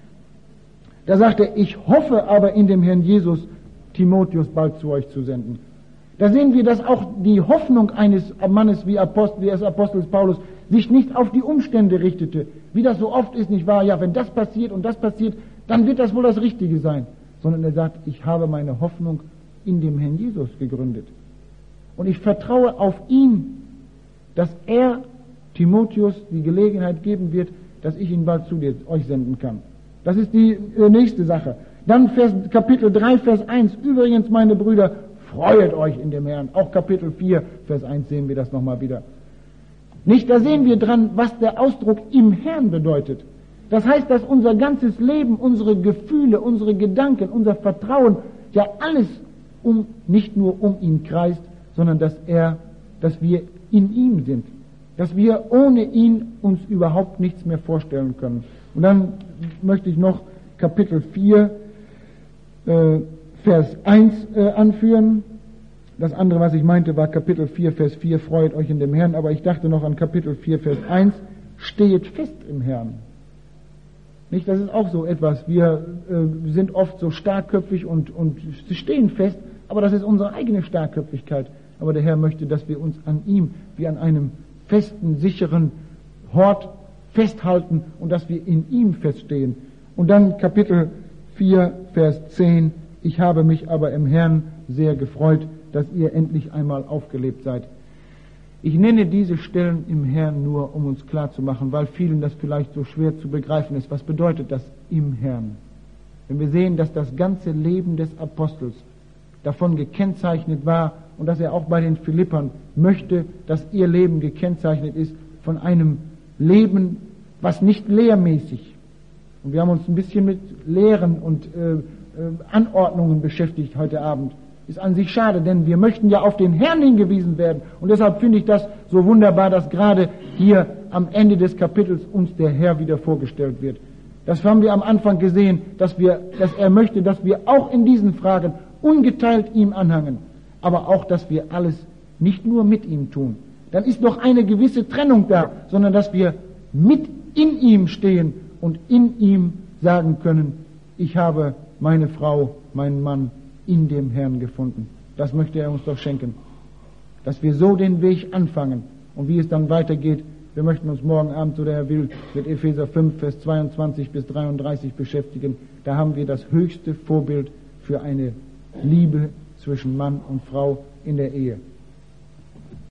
Da sagt er, ich hoffe aber in dem Herrn Jesus, Timotheus bald zu euch zu senden. Da sehen wir, dass auch die Hoffnung eines Mannes wie des Apostels Paulus sich nicht auf die Umstände richtete, wie das so oft ist, nicht wahr? Ja, wenn das passiert und das passiert, dann wird das wohl das Richtige sein. Sondern er sagt, ich habe meine Hoffnung in dem Herrn Jesus gegründet. Und ich vertraue auf ihn, dass er Timotheus die Gelegenheit geben wird, dass ich ihn bald zu euch senden kann. Das ist die nächste Sache. Dann Kapitel 3, Vers 1. Übrigens, meine Brüder, freuet euch in dem Herrn. Auch Kapitel 4, Vers 1 sehen wir das nochmal wieder. Nicht, da sehen wir dran, was der Ausdruck im Herrn bedeutet. Das heißt, dass unser ganzes Leben, unsere Gefühle, unsere Gedanken, unser Vertrauen, ja alles nicht nur um ihn kreist, sondern dass wir in ihm sind. Dass wir ohne ihn uns überhaupt nichts mehr vorstellen können. Und dann möchte ich noch Kapitel 4, Vers 1 anführen. Das andere, was ich meinte, war Kapitel 4, Vers 4, freut euch in dem Herrn. Aber ich dachte noch an Kapitel 4, Vers 1, stehet fest im Herrn. Nicht, das ist auch so etwas. Wir sind oft so starkköpfig und stehen fest, aber das ist unsere eigene Starkköpfigkeit. Aber der Herr möchte, dass wir uns an ihm wie an einem festen, sicheren Hort festhalten und dass wir in ihm feststehen. Und dann Kapitel 4, Vers 10, ich habe mich aber im Herrn sehr gefreut, dass ihr endlich einmal aufgelebt seid. Ich nenne diese Stellen im Herrn nur, um uns klarzumachen, weil vielen das vielleicht so schwer zu begreifen ist. Was bedeutet das im Herrn? Wenn wir sehen, dass das ganze Leben des Apostels davon gekennzeichnet war und dass er auch bei den Philippern möchte, dass ihr Leben gekennzeichnet ist von einem Leben, was nicht lehrmäßig. Und wir haben uns ein bisschen mit Lehren und Anordnungen beschäftigt heute Abend. Ist an sich schade, denn wir möchten ja auf den Herrn hingewiesen werden. Und deshalb finde ich das so wunderbar, dass gerade hier am Ende des Kapitels uns der Herr wieder vorgestellt wird. Das haben wir am Anfang gesehen, dass er möchte, dass wir auch in diesen Fragen ungeteilt ihm anhangen, aber auch, dass wir alles nicht nur mit ihm tun. Dann ist noch eine gewisse Trennung da, sondern dass wir mit in ihm stehen und in ihm sagen können, ich habe meine Frau, meinen Mann in dem Herrn gefunden. Das möchte er uns doch schenken. Dass wir so den Weg anfangen und wie es dann weitergeht, wir möchten uns morgen Abend, so der Herr will, mit Epheser 5, Vers 22 bis 33 beschäftigen. Da haben wir das höchste Vorbild für eine Liebe zwischen Mann und Frau in der Ehe.